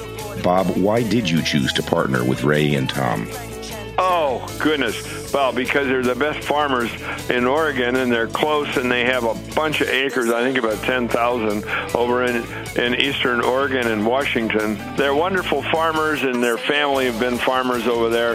Bob, why did you choose to partner with Ray and Tom? Oh, goodness. Well, because they're the best farmers in Oregon, and they're close, and they have a bunch of acres, I think about 10,000, over in eastern Oregon and Washington. They're wonderful farmers, and their family have been farmers over there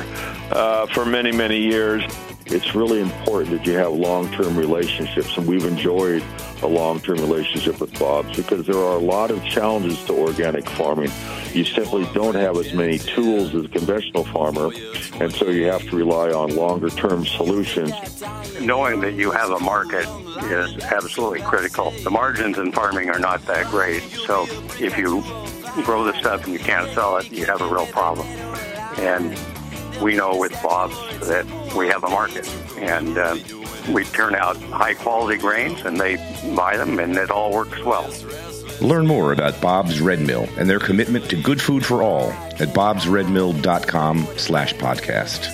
for many, many years. It's really important that you have long-term relationships, and we've enjoyed a long-term relationship with Bob's because there are a lot of challenges to organic farming. You simply don't have as many tools as a conventional farmer, and so you have to rely on longer-term solutions. Knowing that you have a market is absolutely critical. The margins in farming are not that great, so if you grow the stuff and you can't sell it, you have a real problem. And we know with Bob's that we have a market, and we turn out high-quality grains, and they buy them, and it all works well. Learn more about Bob's Red Mill and their commitment to good food for all at bobsredmill.com/podcast.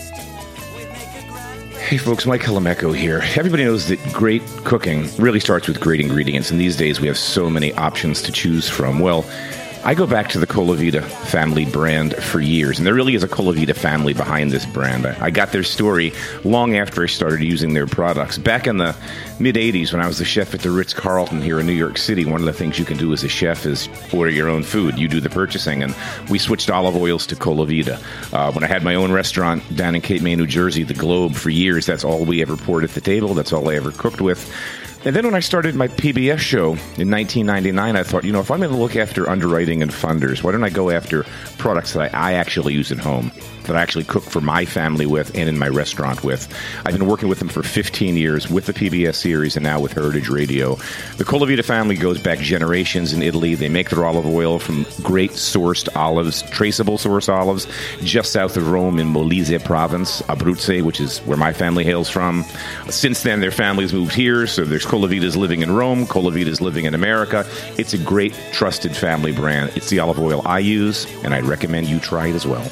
Hey folks, Mike Colameco here. Everybody knows that great cooking really starts with great ingredients, and these days we have so many options to choose from. Well, I go back to the Colavita family brand for years, and there really is a Colavita family behind this brand. I got their story long after I started using their products. Back in the mid-'80s, when I was the chef at the Ritz-Carlton here in New York City, one of the things you can do as a chef is order your own food. You do the purchasing, and we switched olive oils to Colavita. When I had my own restaurant down in Cape May, New Jersey, The Globe, for years, that's all we ever poured at the table. That's all I ever cooked with. And then when I started my PBS show in 1999, I thought, if I'm going to look after underwriting and funders, why don't I go after products that I actually use at home, that I actually cook for my family with and in my restaurant with. I've been working with them for 15 years with the PBS series and now with Heritage Radio. The Colavita family goes back generations in Italy. They make their olive oil from great sourced olives, traceable source olives, just south of Rome in Molise province, Abruzzo, which is where my family hails from. Since then, their families moved here, so there's Colavitas living in Rome, Colavitas living in America. It's a great, trusted family brand. It's the olive oil I use, and I'd recommend you try it as well.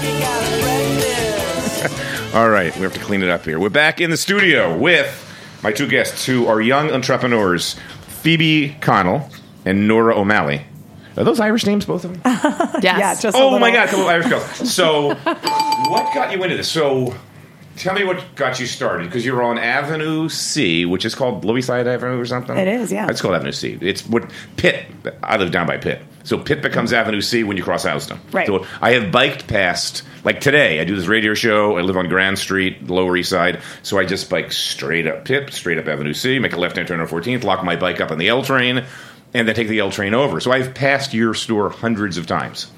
All right, we have to clean it up here. We're back in the studio with my two guests who are young entrepreneurs, Phoebe Connell and Nora O'Malley. Are those Irish names, both of them? Yes. Yeah, just my God, a couple of Irish girls. So, what got you into this? So, tell me what got you started, because you're on Avenue C, which is called Loweyside Avenue or something? It is, yeah. It's called Avenue C. It's what Pitt. I live down by Pitt. So Pitt becomes Avenue C when you cross Houston. Right. So I have biked past, like today, I do this radio show. I live on Grand Street, Lower East Side. So I just bike straight up Pitt, straight up Avenue C, make a left-hand turn on 14th, lock my bike up on the L train, and then take the L train over. So I've passed your store hundreds of times.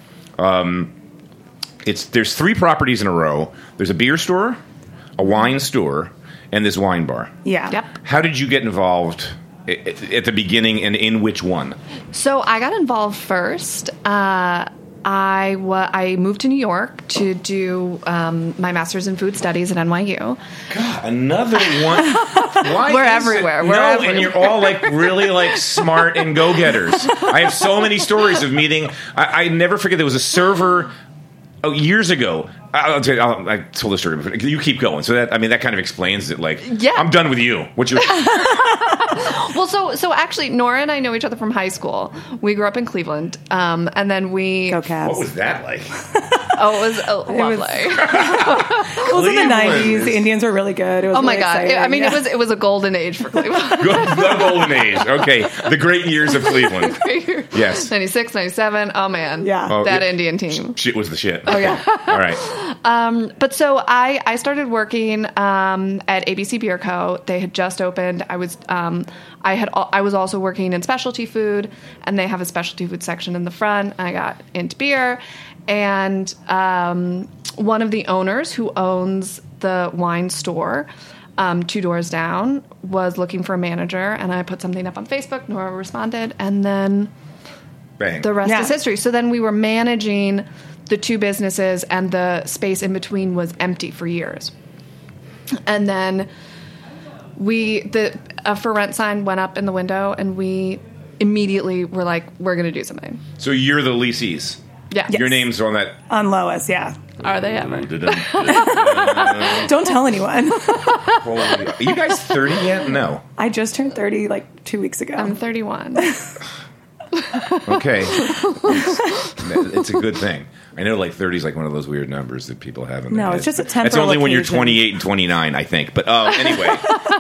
There's 3 properties in a row. There's a beer store, a wine store, and this wine bar. Yeah. Yep. How did you get involved at the beginning, and in which one? So I got involved first. I moved to New York to do my master's in food studies at NYU. God, another one. Why We're is everywhere. It? We're no, everywhere. and you're all really smart and go-getters. I have so many stories of meeting. I never forget there was a server years ago. I told the story before. You keep going. So that kind of explains it. Yeah. I'm done with you. What's your? Well, so actually, Nora and I know each other from high school. We grew up in Cleveland, and then we Go Cavs. What was that like? Oh, it was lovely. It was in the 90s. The Indians were really good. It was Oh my really God! exciting. It was a golden age for Cleveland. The golden age. Okay, the great years of Cleveland. Yes. 96, 97. Oh man, Yeah. Oh, that yeah. Indian team. Shit was the shit. Oh, yeah. All right. But so I started working at ABC Beer Co. They had just opened. I was also working in specialty food, and they have a specialty food section in the front. I got into beer, and one of the owners who owns the wine store 2 doors down was looking for a manager, and I put something up on Facebook. Nora responded, and then Bang. the rest Yeah. is history. So then we were managing the 2 businesses, and the space in between was empty for years. And then a for rent sign went up in the window, and we immediately were like, we're going to do something. So you're the leasees. Yeah. Your name's on that. On Lois, yeah. Are they ever? Don't tell anyone. Are you guys 30 yet? No. I just turned 30 like 2 weeks ago. I'm 31. Okay. It's a good thing. I know 30 is one of those weird numbers that people have in their No, heads. it's just a temporal It's only when you're occasion. 28 and 29, I think. But anyway.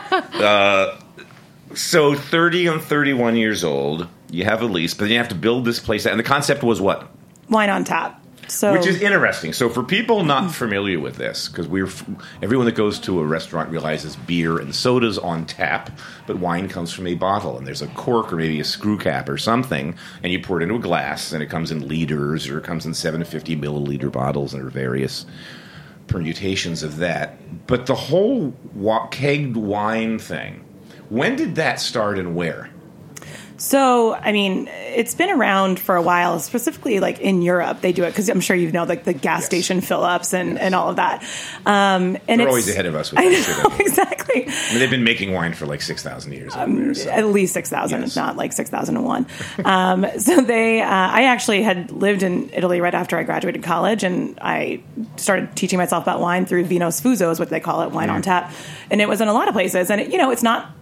So 30 and 31 years old, you have a lease, but then you have to build this place. And the concept was what? Wine on tap. So, Which is interesting. So for people not familiar with this, because everyone that goes to a restaurant realizes beer and soda's on tap, but wine comes from a bottle, and there's a cork or maybe a screw cap or something, and you pour it into a glass, and it comes in liters, or it comes in 750 milliliter bottles, and there are various permutations of that. But the whole kegged wine thing, when did that start and where? So, it's been around for a while, specifically in Europe. They do it because I'm sure you know, the gas station fill-ups and all of that. And They're always ahead of us with that shit. Exactly. They've been making wine for 6,000 years. Over there, so. At least 6,000, Yes. if not 6,001. So I actually had lived in Italy right after I graduated college, and I started teaching myself about wine through Vino Sfuso is what they call it, wine on tap. And it was in a lot of places. And, it's not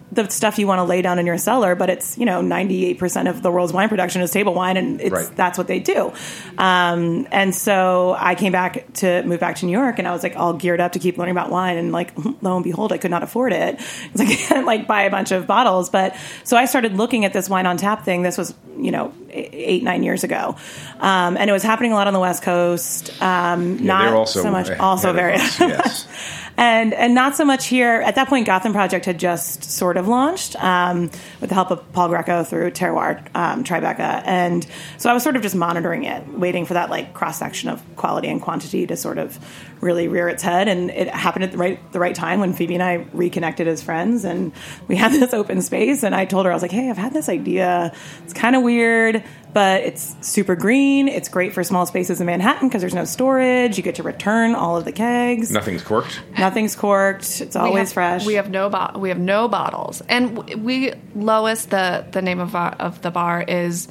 the stuff you want to lay down in your cellar, but it's 98% of the world's wine production is table wine, and that's what they do. And so I moved back to New York, and I was like all geared up to keep learning about wine, and like lo and behold, I could not afford it. It's like I can't like buy a bunch of bottles, but so I started looking at this wine on tap thing. This was 8-9 years ago, and it was happening a lot on the West Coast. Not also so much, also very. Yes. And not so much here. At that point, Gotham Project had just sort of launched with the help of Paul Greco through Terroir Tribeca. And so I was sort of just monitoring it, waiting for that like cross-section of quality and quantity to sort of really rear its head. And it happened at the right time when Phoebe and I reconnected as friends. And we had this open space. And I told her, I was like, hey, I've had this idea. It's kind of weird, but it's super green. It's great for small spaces in Manhattan because there's no storage. You get to return all of the kegs. Nothing's corked. Nothing's corked. It's always fresh. We have no bottles, and Lois, the name of the bar is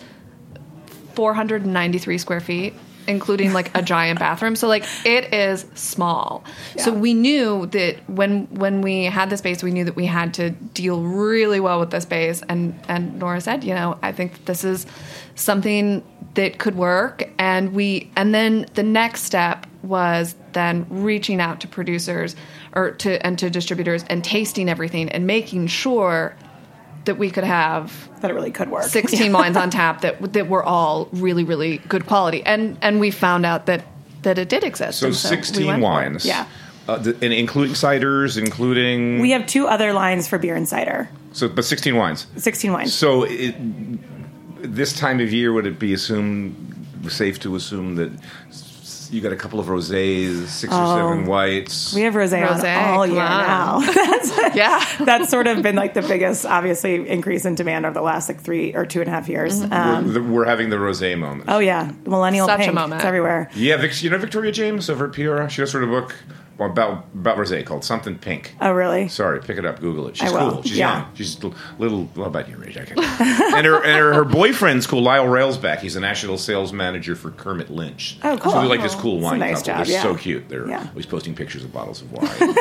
493 square feet, including like a giant bathroom. So like it is small. Yeah. So we knew that when we had the space, we knew that we had to deal really well with the space. And Nora said, I think that this is something that could work. And then the next step was then reaching out to producers and to distributors and tasting everything and making sure that we could have that it really could work 16 wines on tap that were all really, really good quality. And we found out that it did exist. So 16 wines. Yeah. And including ciders, We have 2 other lines for beer and cider. But 16 wines. 16 wines. So this time of year, would it be safe to assume that you got a couple of rosés, 6 or 7 whites? We have rosé on all year now. That's sort of been like the biggest, obviously, increase in demand over the last 3 or 2.5 years. We're having the rosé moment. Oh yeah, millennial Such pink. a moment. It's everywhere. Yeah, Victoria James over at Piora. She just wrote a book about rosé called Something Pink. Oh really? Sorry, pick it up, Google it. She's I will. cool. She's young. She's a little about your age, I guess. and her boyfriend's cool, Lyle Railsback. He's a national sales manager for Kermit Lynch. Oh, cool. So they're like this cool wine nice couple. job, They're yeah. so cute. They're always posting pictures of bottles of wine.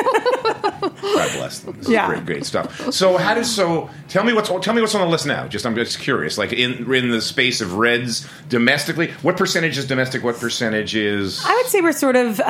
God bless them. This is great stuff. So tell me what's on the list now. I'm just curious. Like in the space of reds domestically, what percentage is domestic? What percentage is? I would say we're sort of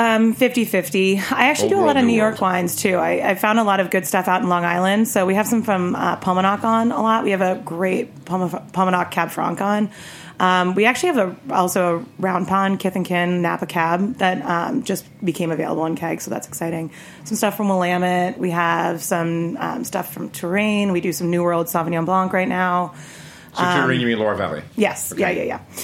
50-50. I actually do a lot of New York wines too. I found a lot of good stuff out in Long Island. So we have some from Pomanoc on a lot. We have a great Pomanoc Cab Franc on. We actually have also a Round Pond Kith and Kin Napa Cab that just became available in kegs, so that's exciting. Some stuff from Willamette. We have some stuff from Touraine. We do some New World Sauvignon Blanc right now. So Touraine, you mean Loire Valley? Yes. Okay.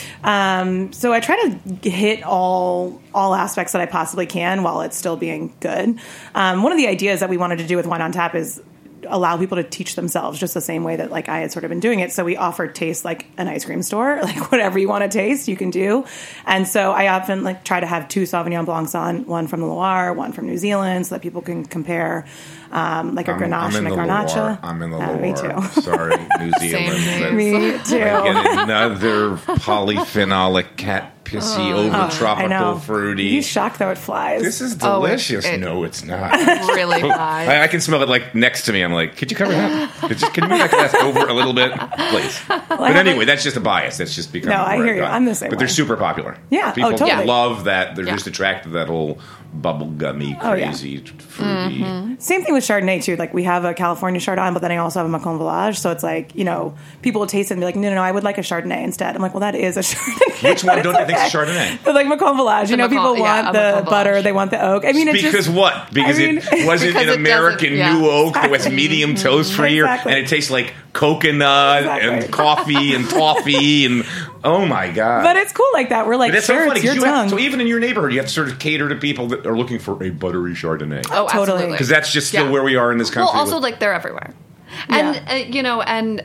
Yeah. So I try to hit all aspects that I possibly can while it's still being good. One of the ideas that we wanted to do with Wine on Tap is allow people to teach themselves just the same way that like I had sort of been doing it. So we offer taste like an ice cream store, like whatever you want to taste, you can do. And so I often like try to have 2 Sauvignon Blancs on, one from the Loire, one from New Zealand, so that people can compare like a Grenache and a Garnacha. I'm in the Loire. Me too. Sorry, New Zealand. Me too. I get another polyphenolic cat pissy over tropical fruity. He's shocked though it flies. This is delicious. No, it's not. Really flies. I can smell it like next to me. I'm like, could you cover that? Can you move that glass over a little bit, please? But anyway, that's just a bias. That's just because I hear you. I'm the same. But they're super popular. Yeah. People totally. love that. They're just attracted to that whole bubblegummy, crazy, fruity. Mm-hmm. Same thing with Chardonnay too. Like we have a California Chardonnay, but then I also have a Macon Village. So it's like, people will taste it and be like, no, I would like a Chardonnay instead. I'm like, well, that is a Chardonnay. Which one don't I think is Chardonnay? But like Macon Village, people want the butter, they want the oak. I mean, it's because what? Because it wasn't an American new oak that was medium toast for you, and it tastes like coconut and coffee and toffee and oh my god! But it's cool like that. We're like, sure, so funny, it's your tongue. So even in your neighborhood, you have to sort of cater to people that are looking for a buttery Chardonnay. Oh, totally. Because that's just still where we are in this country. Well, also like they're everywhere, and and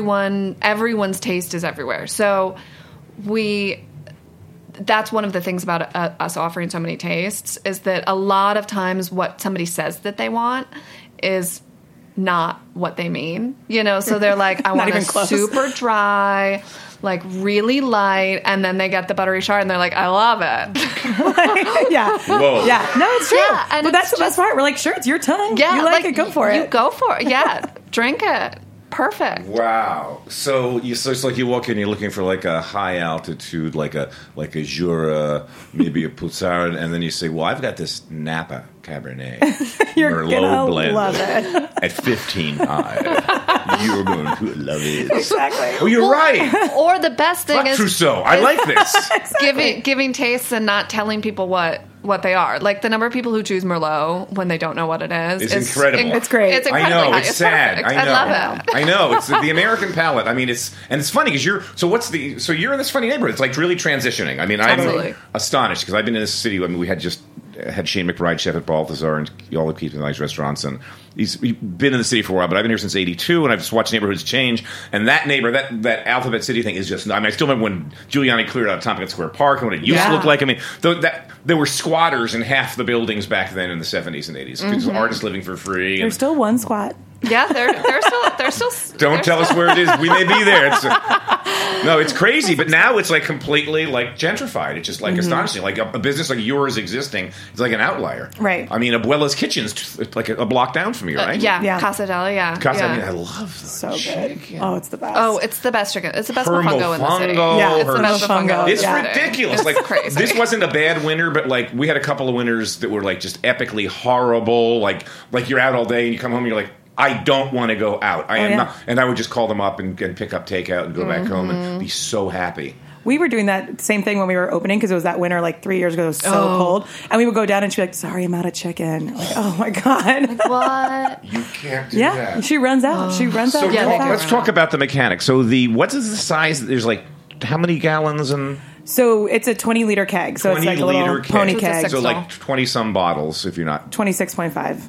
everyone's taste is everywhere. So that's one of the things about us offering so many tastes is that a lot of times what somebody says that they want is not what they mean, so they're like, I want a super dry, like really light, and then they get the buttery chard and they're like, I love it. Yeah. Whoa. Yeah. No, it's true. Yeah, and but that's the best part. We're like, sure, it's your tongue. Yeah. You like it, go for it. You go for it. Yeah. Drink it. Perfect. Wow. So it's like you walk in, you're looking for like a high altitude, like a Jura, maybe a Poussard, and then you say, "Well, I've got this Napa Cabernet You're Merlot gonna blend love it. at 15.5. You're going to love it." Exactly. Oh, you're right. Or the best thing Fuck is Trousseau. I like this. giving tastes and not telling people what they are. Like the number of people who choose Merlot when they don't know what it is. It's incredible. It's great. It's I incredibly know. high. It's sad. Perfect. I know. love it. I know. It's the American palate. I mean, it's funny because you're in this funny neighborhood. It's like really transitioning. I mean, Absolutely. I'm astonished because I've been in this city. I mean, we had Shane McBride, chef at Balthazar, and all the Keith McKnight restaurants, and he's been in the city for a while. But I've been here since '82, and I've just watched neighborhoods change. And that that Alphabet City thing is just. I mean, I still remember when Giuliani cleared out Tompkins Square Park and what it used to look like. I mean, there were squatters in half the buildings back then in the '70s and '80s. Because artists living for free. There's still one squat. Yeah, they're still. Don't tell us where it is. We may be there. No, it's crazy. But now it's like completely like gentrified. It's just like astonishing. Like a business like yours existing, it's like an outlier. Right. I mean, Abuela's Kitchen's like a block down from you, right? Yeah, Casa Deli, yeah. I mean, I love those. So good. Oh, it's the best. Oh, it's the best chicken. It's the best mofongo in the city. Mofongo, Yeah, It's the best mofongo. It's Yeah. ridiculous. It's Like crazy. this wasn't a bad winter, but like we had a couple of winters that were like just epically horrible. Like you're out all day and you come home and you're like, I don't want to go out. I am not. And I would just call them up and pick up takeout and go back home and be so happy. We were doing that same thing when we were opening because it was that winter like 3 years ago. It was so cold. And we would go down and she'd be like, sorry, I'm out of chicken. Like, oh, my God. What? You can't do that. She runs out. She runs out. So really fast. let's talk about the mechanics. So what is the size? There's like how many gallons and So it's a 20-liter keg. So it's like a little pony keg. So like 20-some bottles if you're not... 26.5.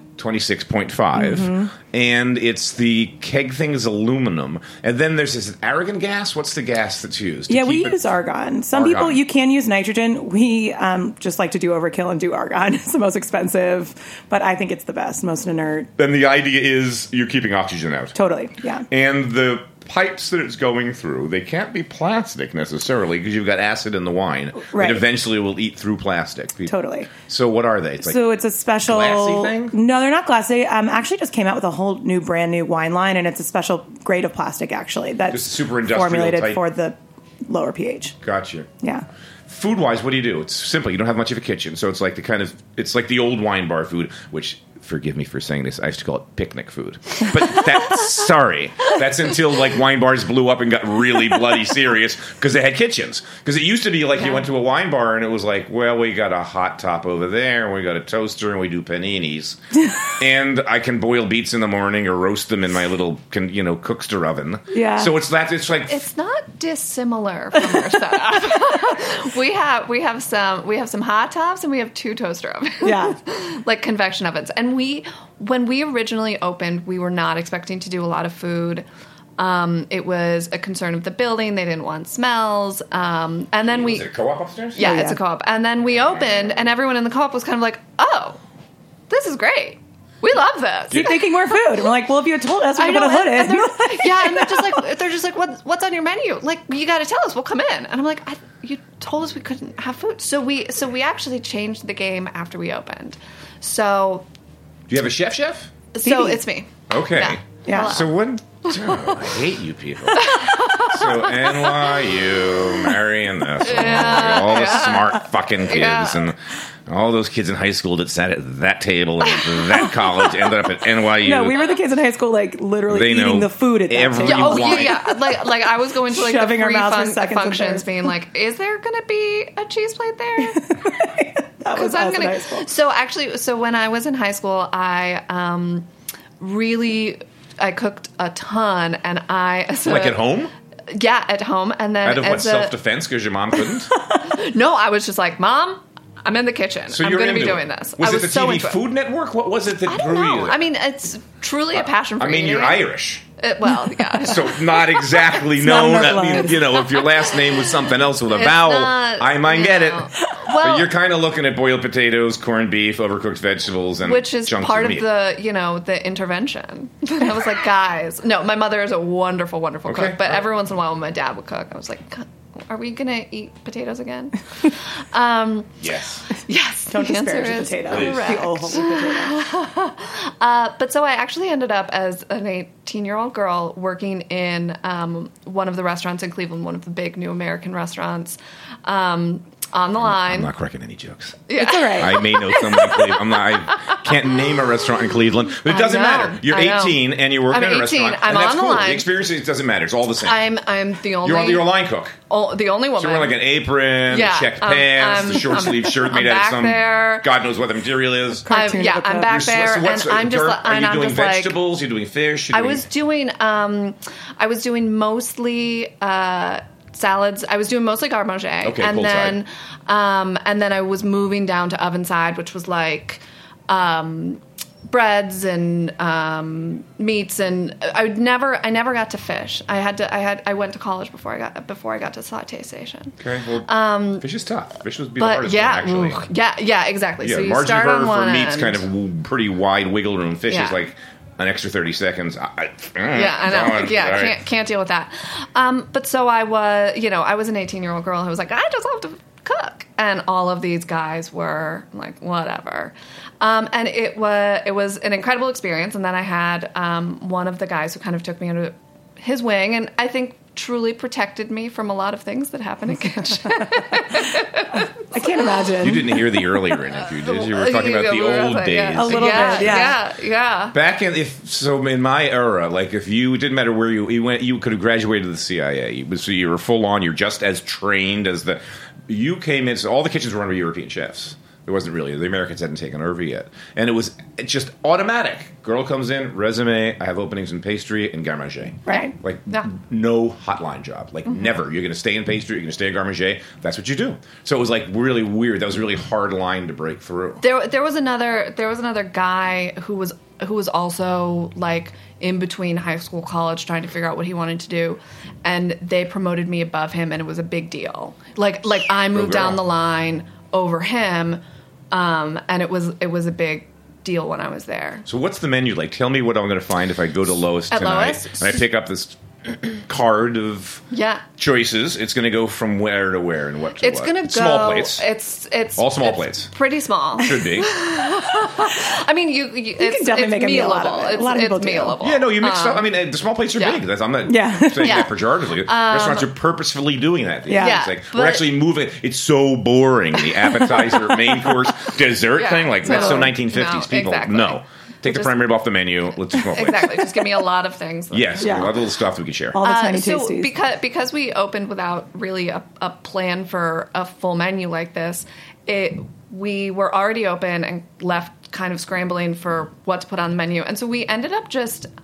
26.5. And it's the keg thing is aluminum. And then there's this argon gas. What's the gas that's used? Yeah, we use argon. Some people, you can use nitrogen. We just like to do overkill and do argon. It's the most expensive, but I think it's the best, most inert. Then the idea is you're keeping oxygen out. Totally, yeah. And the pipes that it's going through, they can't be plastic necessarily because you've got acid in the wine Right. that eventually will eat through plastic. Totally. So what are they? It's like So it's a special glassy thing? No, they're not glassy. Actually, just came out with a whole new, brand new wine line, and it's a special grade of plastic. Actually, that's Just super industrial formulated type. for the lower pH. Gotcha. Yeah. Food-wise, what do you do? It's simple. You don't have much of a kitchen, so it's like it's like the old wine bar food, which, forgive me for saying this, I used to call it picnic food. But that's until like wine bars blew up and got really bloody serious because they had kitchens. Because it used to be like you went to a wine bar and it was like, well, we got a hot top over there, and we got a toaster, and we do paninis, and I can boil beets in the morning or roast them in my little cookster oven. Yeah. So it's like It's not dissimilar from our setup. we have some hot tops and we have 2 toaster ovens. Yeah. Like convection ovens. And when we originally opened, we were not expecting to do a lot of food. It was a concern of the building. They didn't want smells. And then was it a co-op upstairs? Yeah, it's a co-op. And then we opened, and everyone in the co-op was kind of like, oh, this is great. We love this. Keep making more food. And we're like, well, if you had told us, we could put a hood in. And they're just like, what's on your menu? Like, you got to tell us. We'll come in. And I'm like, you told us we couldn't have food. So we actually changed the game after we opened. So, do you have a chef? So it's me. Okay. Yeah. So I hate you people. So NYU, marrying this, all the smart fucking kids, and all those kids in high school that sat at that table and that college ended up at NYU. No, we were the kids in high school, like literally They know eating the food at that every table. Like I was going to like Shoving the our free mouths for fun seconds and functions, thirds. being like, "Is there going to be a cheese plate there?" That was us in high school. So when I was in high school, I cooked a ton, and like at home. Yeah, at home, and then Out of what, self-defense because your mom couldn't? No, I was just like, Mom, I'm in the kitchen. So I'm you're going to be into doing it. this. Was I it the so TV into it. Food Network? What was it that I don't drew know. you? I mean, it's truly a passion for me. I mean, you're Irish. Well, yeah. So not exactly It's known. not in our I mean, blood. if your last name was something else with a It's vowel, not, I might get it. Well, But you're kind of looking at boiled potatoes, corned beef, overcooked vegetables, and which is chunks part of of meat. the intervention. I was like, guys, no, my mother is a wonderful, wonderful Okay. cook, but every once in a while when my dad would cook, I was like, are we going to eat potatoes again? Yes. Yes, Don't the answer disparage the is potato. correct. The old potato. But so I actually ended up as an 18-year-old girl working in one of the restaurants in Cleveland, one of the big new American restaurants. On the line. I'm not cracking any jokes. Yeah. It's all right. I may know someone in Cleveland. I can't name a restaurant in Cleveland, but it doesn't matter. You're 18 and you're working I'm in a 18. restaurant. I'm and that's on the cool. line. The experience, it doesn't matter. It's all the same. I'm the only. You're a line cook. The only woman. So you're wearing like an apron, Yeah, checked pants, the short sleeve shirt made I'm out of back some there. God knows what the material is. Cartoon I'm of a cook. back there, and I'm just. Are you I'm doing just like, vegetables? You're doing fish? I was doing mostly salads. I was doing mostly garde manger, Okay, and pulled then I was moving down to oven side, which was like breads and meats, and I never got to fish. I went to college before I got to saute station. Okay, well, fish is tough. Fish would be the hardest one, actually. Yeah, exactly. Yeah, so you margin start for on one meat's end. kind of pretty wide wiggle room. Fish Yeah. is like an extra 30 seconds. I know. Can't deal with that. But so I was an 18-year-old girl who was like, I just love to cook, and all of these guys were like, whatever. And it was an incredible experience. And then I had one of the guys who kind of took me under his wing, and I think truly protected me from a lot of things that happen in kitchen. I can't imagine. You didn't hear the earlier interview, did you? You were talking about the old days. A little bit, yeah. Back in my era, like if you, it didn't matter where you went, you could have graduated to the CIA. So you were full on. You're just as trained as you came in. So all the kitchens were run by European chefs. There wasn't really. The Americans hadn't taken over yet. And it was just automatic. Girl comes in, resume, I have openings in pastry and garde manger. Right. Like, no hotline job. Like, never. You're going to stay in pastry, you're going to stay in garde manger. That's what you do. So it was, like, really weird. That was a really hard line to break through. There was another guy who was also, like, in between high school, college, trying to figure out what he wanted to do. And they promoted me above him, and it was a big deal. Like I moved down the line over him, and it was a big deal when I was there. So what's the menu like? Tell me what I'm going to find if I go to Lois tonight. And I pick up this card of choices. It's going to go from where to where and what to it's what? Going to go small plates. It's all small plates. Pretty small. Should be. I mean, you can definitely make a meal out of it. A lot of people do. Mealable. Yeah, no, you mix stuff. I mean, the small plates are big. I'm not saying that pejoratively. Restaurants are purposefully doing that. It's like, we're actually moving. It's so boring. The appetizer, main course, dessert thing. Like, that's so 1950s. People, no. Take the prime rib off the menu. Let's do small plates. Exactly. Just give me a lot of things. Yes, a lot of little stuff we can share. All the tiny tasties. So because we opened without really a plan for a full menu like this, we were already open and left kind of scrambling for what to put on the menu. And so we ended up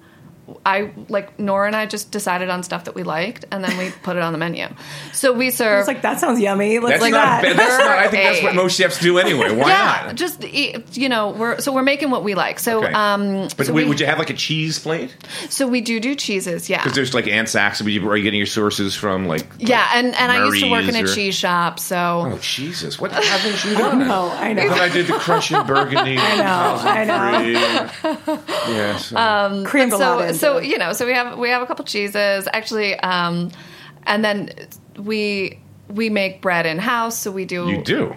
Nora and I just decided on stuff that we liked, and then we put it on the menu. So we serve. It's like, that sounds yummy. Let's like that. I think that's what most chefs do anyway. Why not? Just we're making what we like. So, would you have like a cheese plate? So we do cheeses, yeah. Because there's like Aunt Sachs. Are you getting your sources from like? And I used to work in a cheese shop. So oh Jesus, what haven't you done? I know. I did the Crunch in Burgundy. I know. Yes. Cream salad. So we have a couple cheeses actually, and then we make bread in house. So we do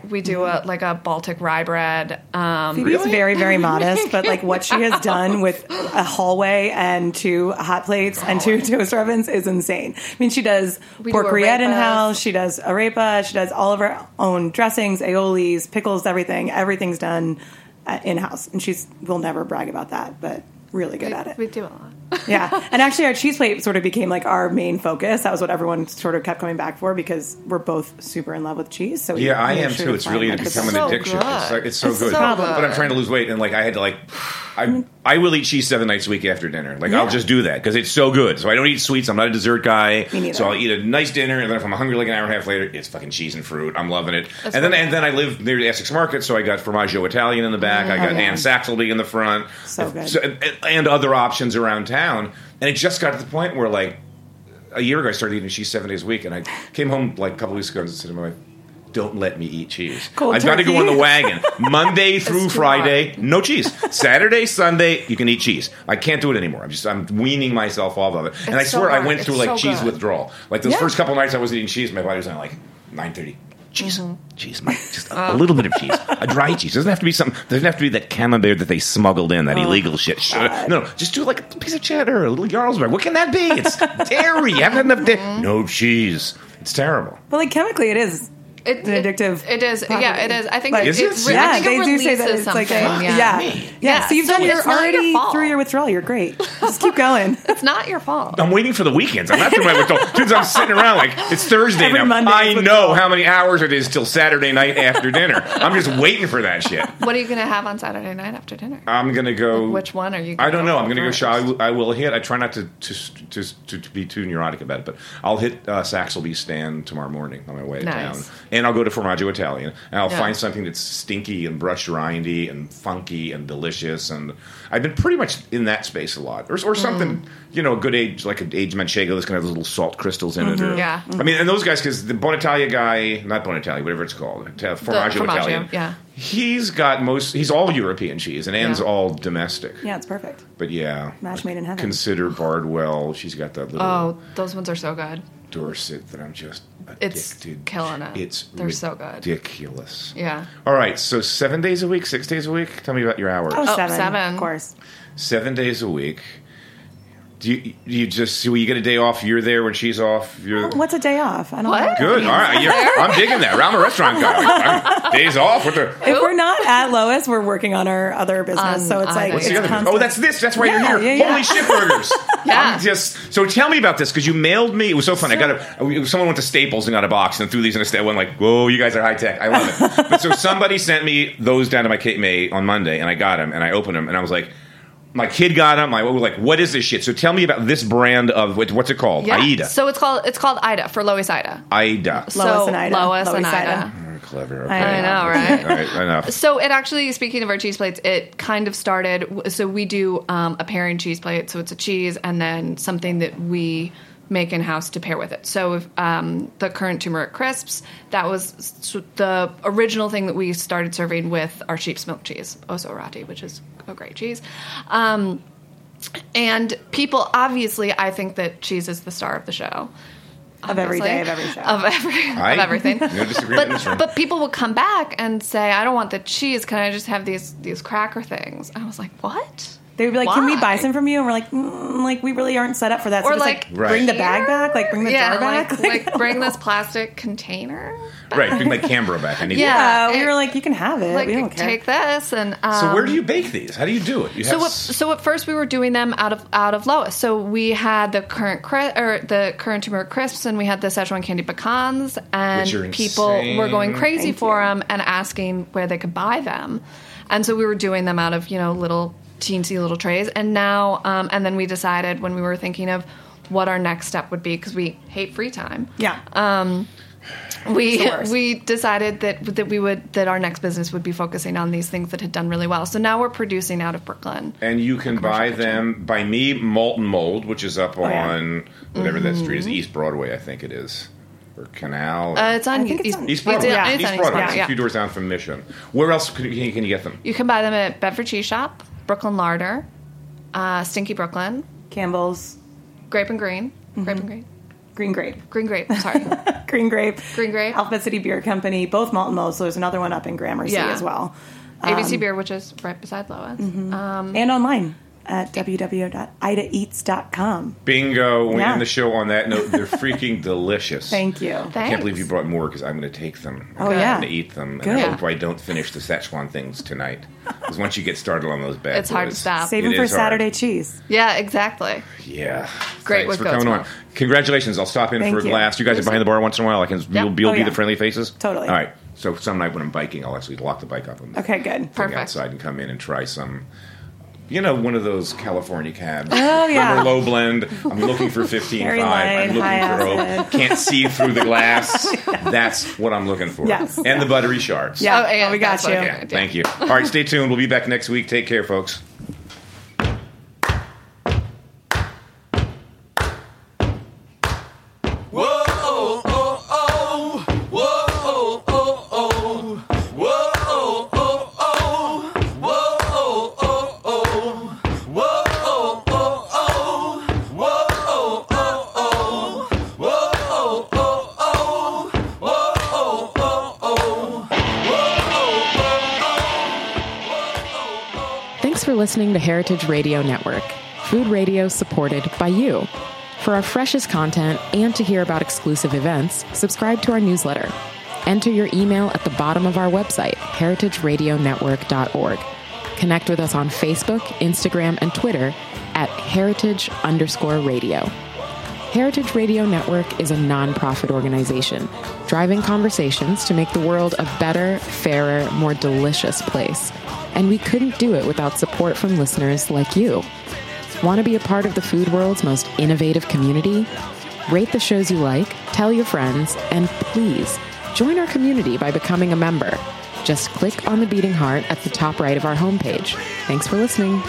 a Baltic rye bread. Phoebe's very, very modest, but like what she has done with a hallway and 2 hot plates and 2 toaster ovens is insane. I mean, she does pork rillette in house. She does arepa. She does all of her own dressings, aiolis, pickles, everything. Everything's done in house, and we'll never brag about that, but really good at it. We do a lot. Yeah. And actually our cheese plate sort of became like our main focus. That was what everyone sort of kept coming back for because we're both super in love with cheese. So I am too. It's really become an addiction. It's so good. But I'm trying to lose weight, and like I had to I will eat cheese 7 nights a week after dinner. Like I'll just do that because it's so good. So I don't eat sweets. I'm not a dessert guy. Me neither. So I'll eat a nice dinner, and then if I'm hungry like an hour and a half later, it's fucking cheese and fruit. I'm loving it. And then I live near the Essex Market, so I got Formaggio Italian in the back. I got Aunt Saxelby in the front. So good. And other options around town. And it just got to the point where, like, a year ago, I started eating cheese 7 days a week. And I came home, like, a couple weeks ago and said to my wife, don't let me eat cheese. I've got to go on the wagon. Monday through Friday, no cheese. Saturday, Sunday, you can eat cheese. I can't do it anymore. I'm weaning myself off of it. And I swear I went through, like, cheese withdrawal. Like, those first couple nights I was eating cheese, my body was on, like, 9:30. cheese, just a little bit of cheese, a dry cheese. Doesn't have to be something. Doesn't have to be that camembert that they smuggled in, that illegal shit. No, just do like a piece of cheddar, a little Jarlsberg. What can that be? It's dairy. You haven't had enough dairy. No cheese. It's terrible. But like chemically, it is. It's an addictive. It is. property. Yeah, it is. I think Like, it's. Yeah, I think they it do say that releases it's like something. yeah. So you've done. You're it's not your already fault. through your withdrawal. You're great. Just keep going. It's not your fault. I'm waiting for the weekends. I'm not through my withdrawal. Since I'm sitting around like it's Thursday Every now. Monday I is know withdrawal. how many hours it is till Saturday night after dinner. I'm just waiting for that shit. What are you going to have on Saturday night after dinner? I'm gonna go. Which one are you? I don't know. I'm gonna go. first? I will hit. I try not to be too neurotic about it, but I'll hit Saxelby's stand tomorrow morning on my way to Nice. town, and I'll go to Formaggio Italian, and I'll Yeah. find something that's stinky and brushed rindy and funky and delicious. And I've been pretty much in that space a lot, or something a good age like an aged manchego that's gonna have those little salt crystals in it. Or, Yeah. I mean, and those guys, because the Bonitalia guy, not Bonitalia, whatever it's called, Formaggio Italian. Yeah. He's all European cheese, and Anne's all domestic. Yeah, it's perfect. But yeah, Match made in heaven. consider Bardwell. She's got that little Oh, those ones are so good. Dorset that I'm just It's addicted. killing it. They're so good. Ridiculous. Yeah. All right, so 7 days a week, 6 days a week. Tell me about your hours. Oh, Oh, 7, seven. of course. 7 days a week. Do you just when you get a day off? You're there when she's off. You're What's a day off? I don't What? know. good. All right, I'm digging that. I'm a restaurant guy. Days off. What the? If we're not at Lois, we're working on our other business. So it's like What's it's the other? constant. Oh, that's this. That's why Yeah, you're here. yeah. Holy shit burgers. Yeah. I'm just so tell me about this because you mailed me. It was so funny. Someone went to Staples and got a box and threw these in a stand. I went like, whoa, you guys are high tech. I love it. But so somebody sent me those down to my Cape May on Monday, and I got them and I opened them and I was like. My kid got them. I was like, "What is this shit?" So tell me about this brand of what's it called? Yeah. Aida. So it's called Ida for Lois Ida. Aida. Lois and Ida. Lois and Lois Ida. Ida. Very clever. Okay. I know, right? All right, enough. So it actually, speaking of our cheese plates, it kind of started. So we do a pairing cheese plate. So it's a cheese and then something that we make in house to pair with it. So if, the current turmeric crisps, that was the original thing that we started serving with our sheep's milk cheese, Osso Rati, which is a great cheese. And people, obviously, I think that cheese is the star of the show. Of every Obviously. day, of every show. Of everything. No disagreement in this room. But people will come back and say, I don't want the cheese. Can I just have these cracker things? I was like, what? They would be like, "Can we Why? buy some from you?" And we're like, we really aren't set up for that. So Or just like, bring the bag back, like bring the jar back. like bring this plastic container. Right, bring my Canberra back. I need Yeah. we were like, you can have it. Like, we don't care. take this and. So where do you bake these? How do you do it? You have So at first we were doing them out of Lois. So we had the current turmeric crisps, and we had the Szechuan candy pecans, and Which are people were going insane. crazy Thank for you. them and asking where they could buy them, and so we were doing them out of little teensy little trays, and now and then we decided when we were thinking of what our next step would be because we hate free time. Yeah. We decided that our next business would be focusing on these things that had done really well. So now we're producing out of Brooklyn. and you can buy them by me, Molten Mold, which is up on whatever that street is, East Broadway, I think it is, or Canal. Or It's on I think it's on East Broadway. yeah. It's East on Broadway. Broadway, It's yeah. a few doors down from Mission. Where else can you get them? You can buy them at Bedford Cheese Shop, Brooklyn Larder, Stinky Brooklyn, Campbell's Grape and Green, Grape and Green, Green Grape. Green Grape. Sorry, Green Grape. Green Grape. Alphabet City Beer Company, both Malt and Moe. So there's another one up in Gramercy Yeah. as well. ABC Beer, which is right beside Lois. And online at www.idaeats.com. Bingo. We Yeah. end the show on that note. They're freaking delicious. Thank you. I can't believe you brought more because I'm going to take them. Oh, I'm yeah. going to eat them. And Good. I hope I don't finish the Szechuan things tonight. Because once you get started on those bad It's hard to boys, stop. Save it them for is hard. Saturday cheese. Yeah, exactly. Yeah. Great Thanks with for goat's coming on. milk. Congratulations. I'll stop in Thank for a you. glass. You guys are behind the bar once in a while. You'll be Oh, yeah. the friendly faces? Totally. All right. So some night when I'm biking, I'll actually lock the bike up and Okay, good. take Perfect. outside and come in and try some. One of those California cabs. Oh, yeah. Remember low blend. I'm looking for 15.5. Very light, I'm looking high for acid. can't see through the glass. That's what I'm looking for. Yes. And the buttery shards. Yeah, and we got that's what you. I Yeah, figured, thank you. All right, stay tuned. We'll be back next week. Take care, folks. Thanks for listening to Heritage Radio Network, food radio supported by you. For our freshest content and to hear about exclusive events, subscribe to our newsletter. Enter your email at the bottom of our website, heritageradionetwork.org. Connect with us on Facebook, Instagram, and Twitter at heritage_radio. Heritage Radio Network is a nonprofit organization driving conversations to make the world a better, fairer, more delicious place. And we couldn't do it without support from listeners like you. Want to be a part of the food world's most innovative community? Rate the shows you like, tell your friends, and please join our community by becoming a member. Just click on the beating heart at the top right of our homepage. Thanks for listening.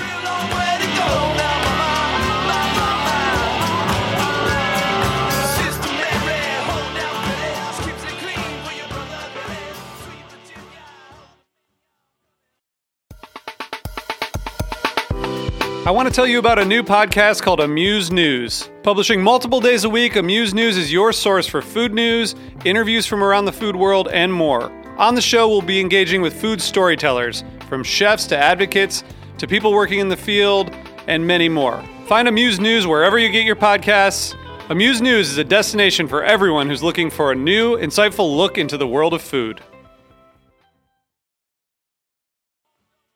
I want to tell you about a new podcast called Amuse News. Publishing multiple days a week, Amuse News is your source for food news, interviews from around the food world, and more. On the show, we'll be engaging with food storytellers, from chefs to advocates to people working in the field, and many more. Find Amuse News wherever you get your podcasts. Amuse News is a destination for everyone who's looking for a new, insightful look into the world of food.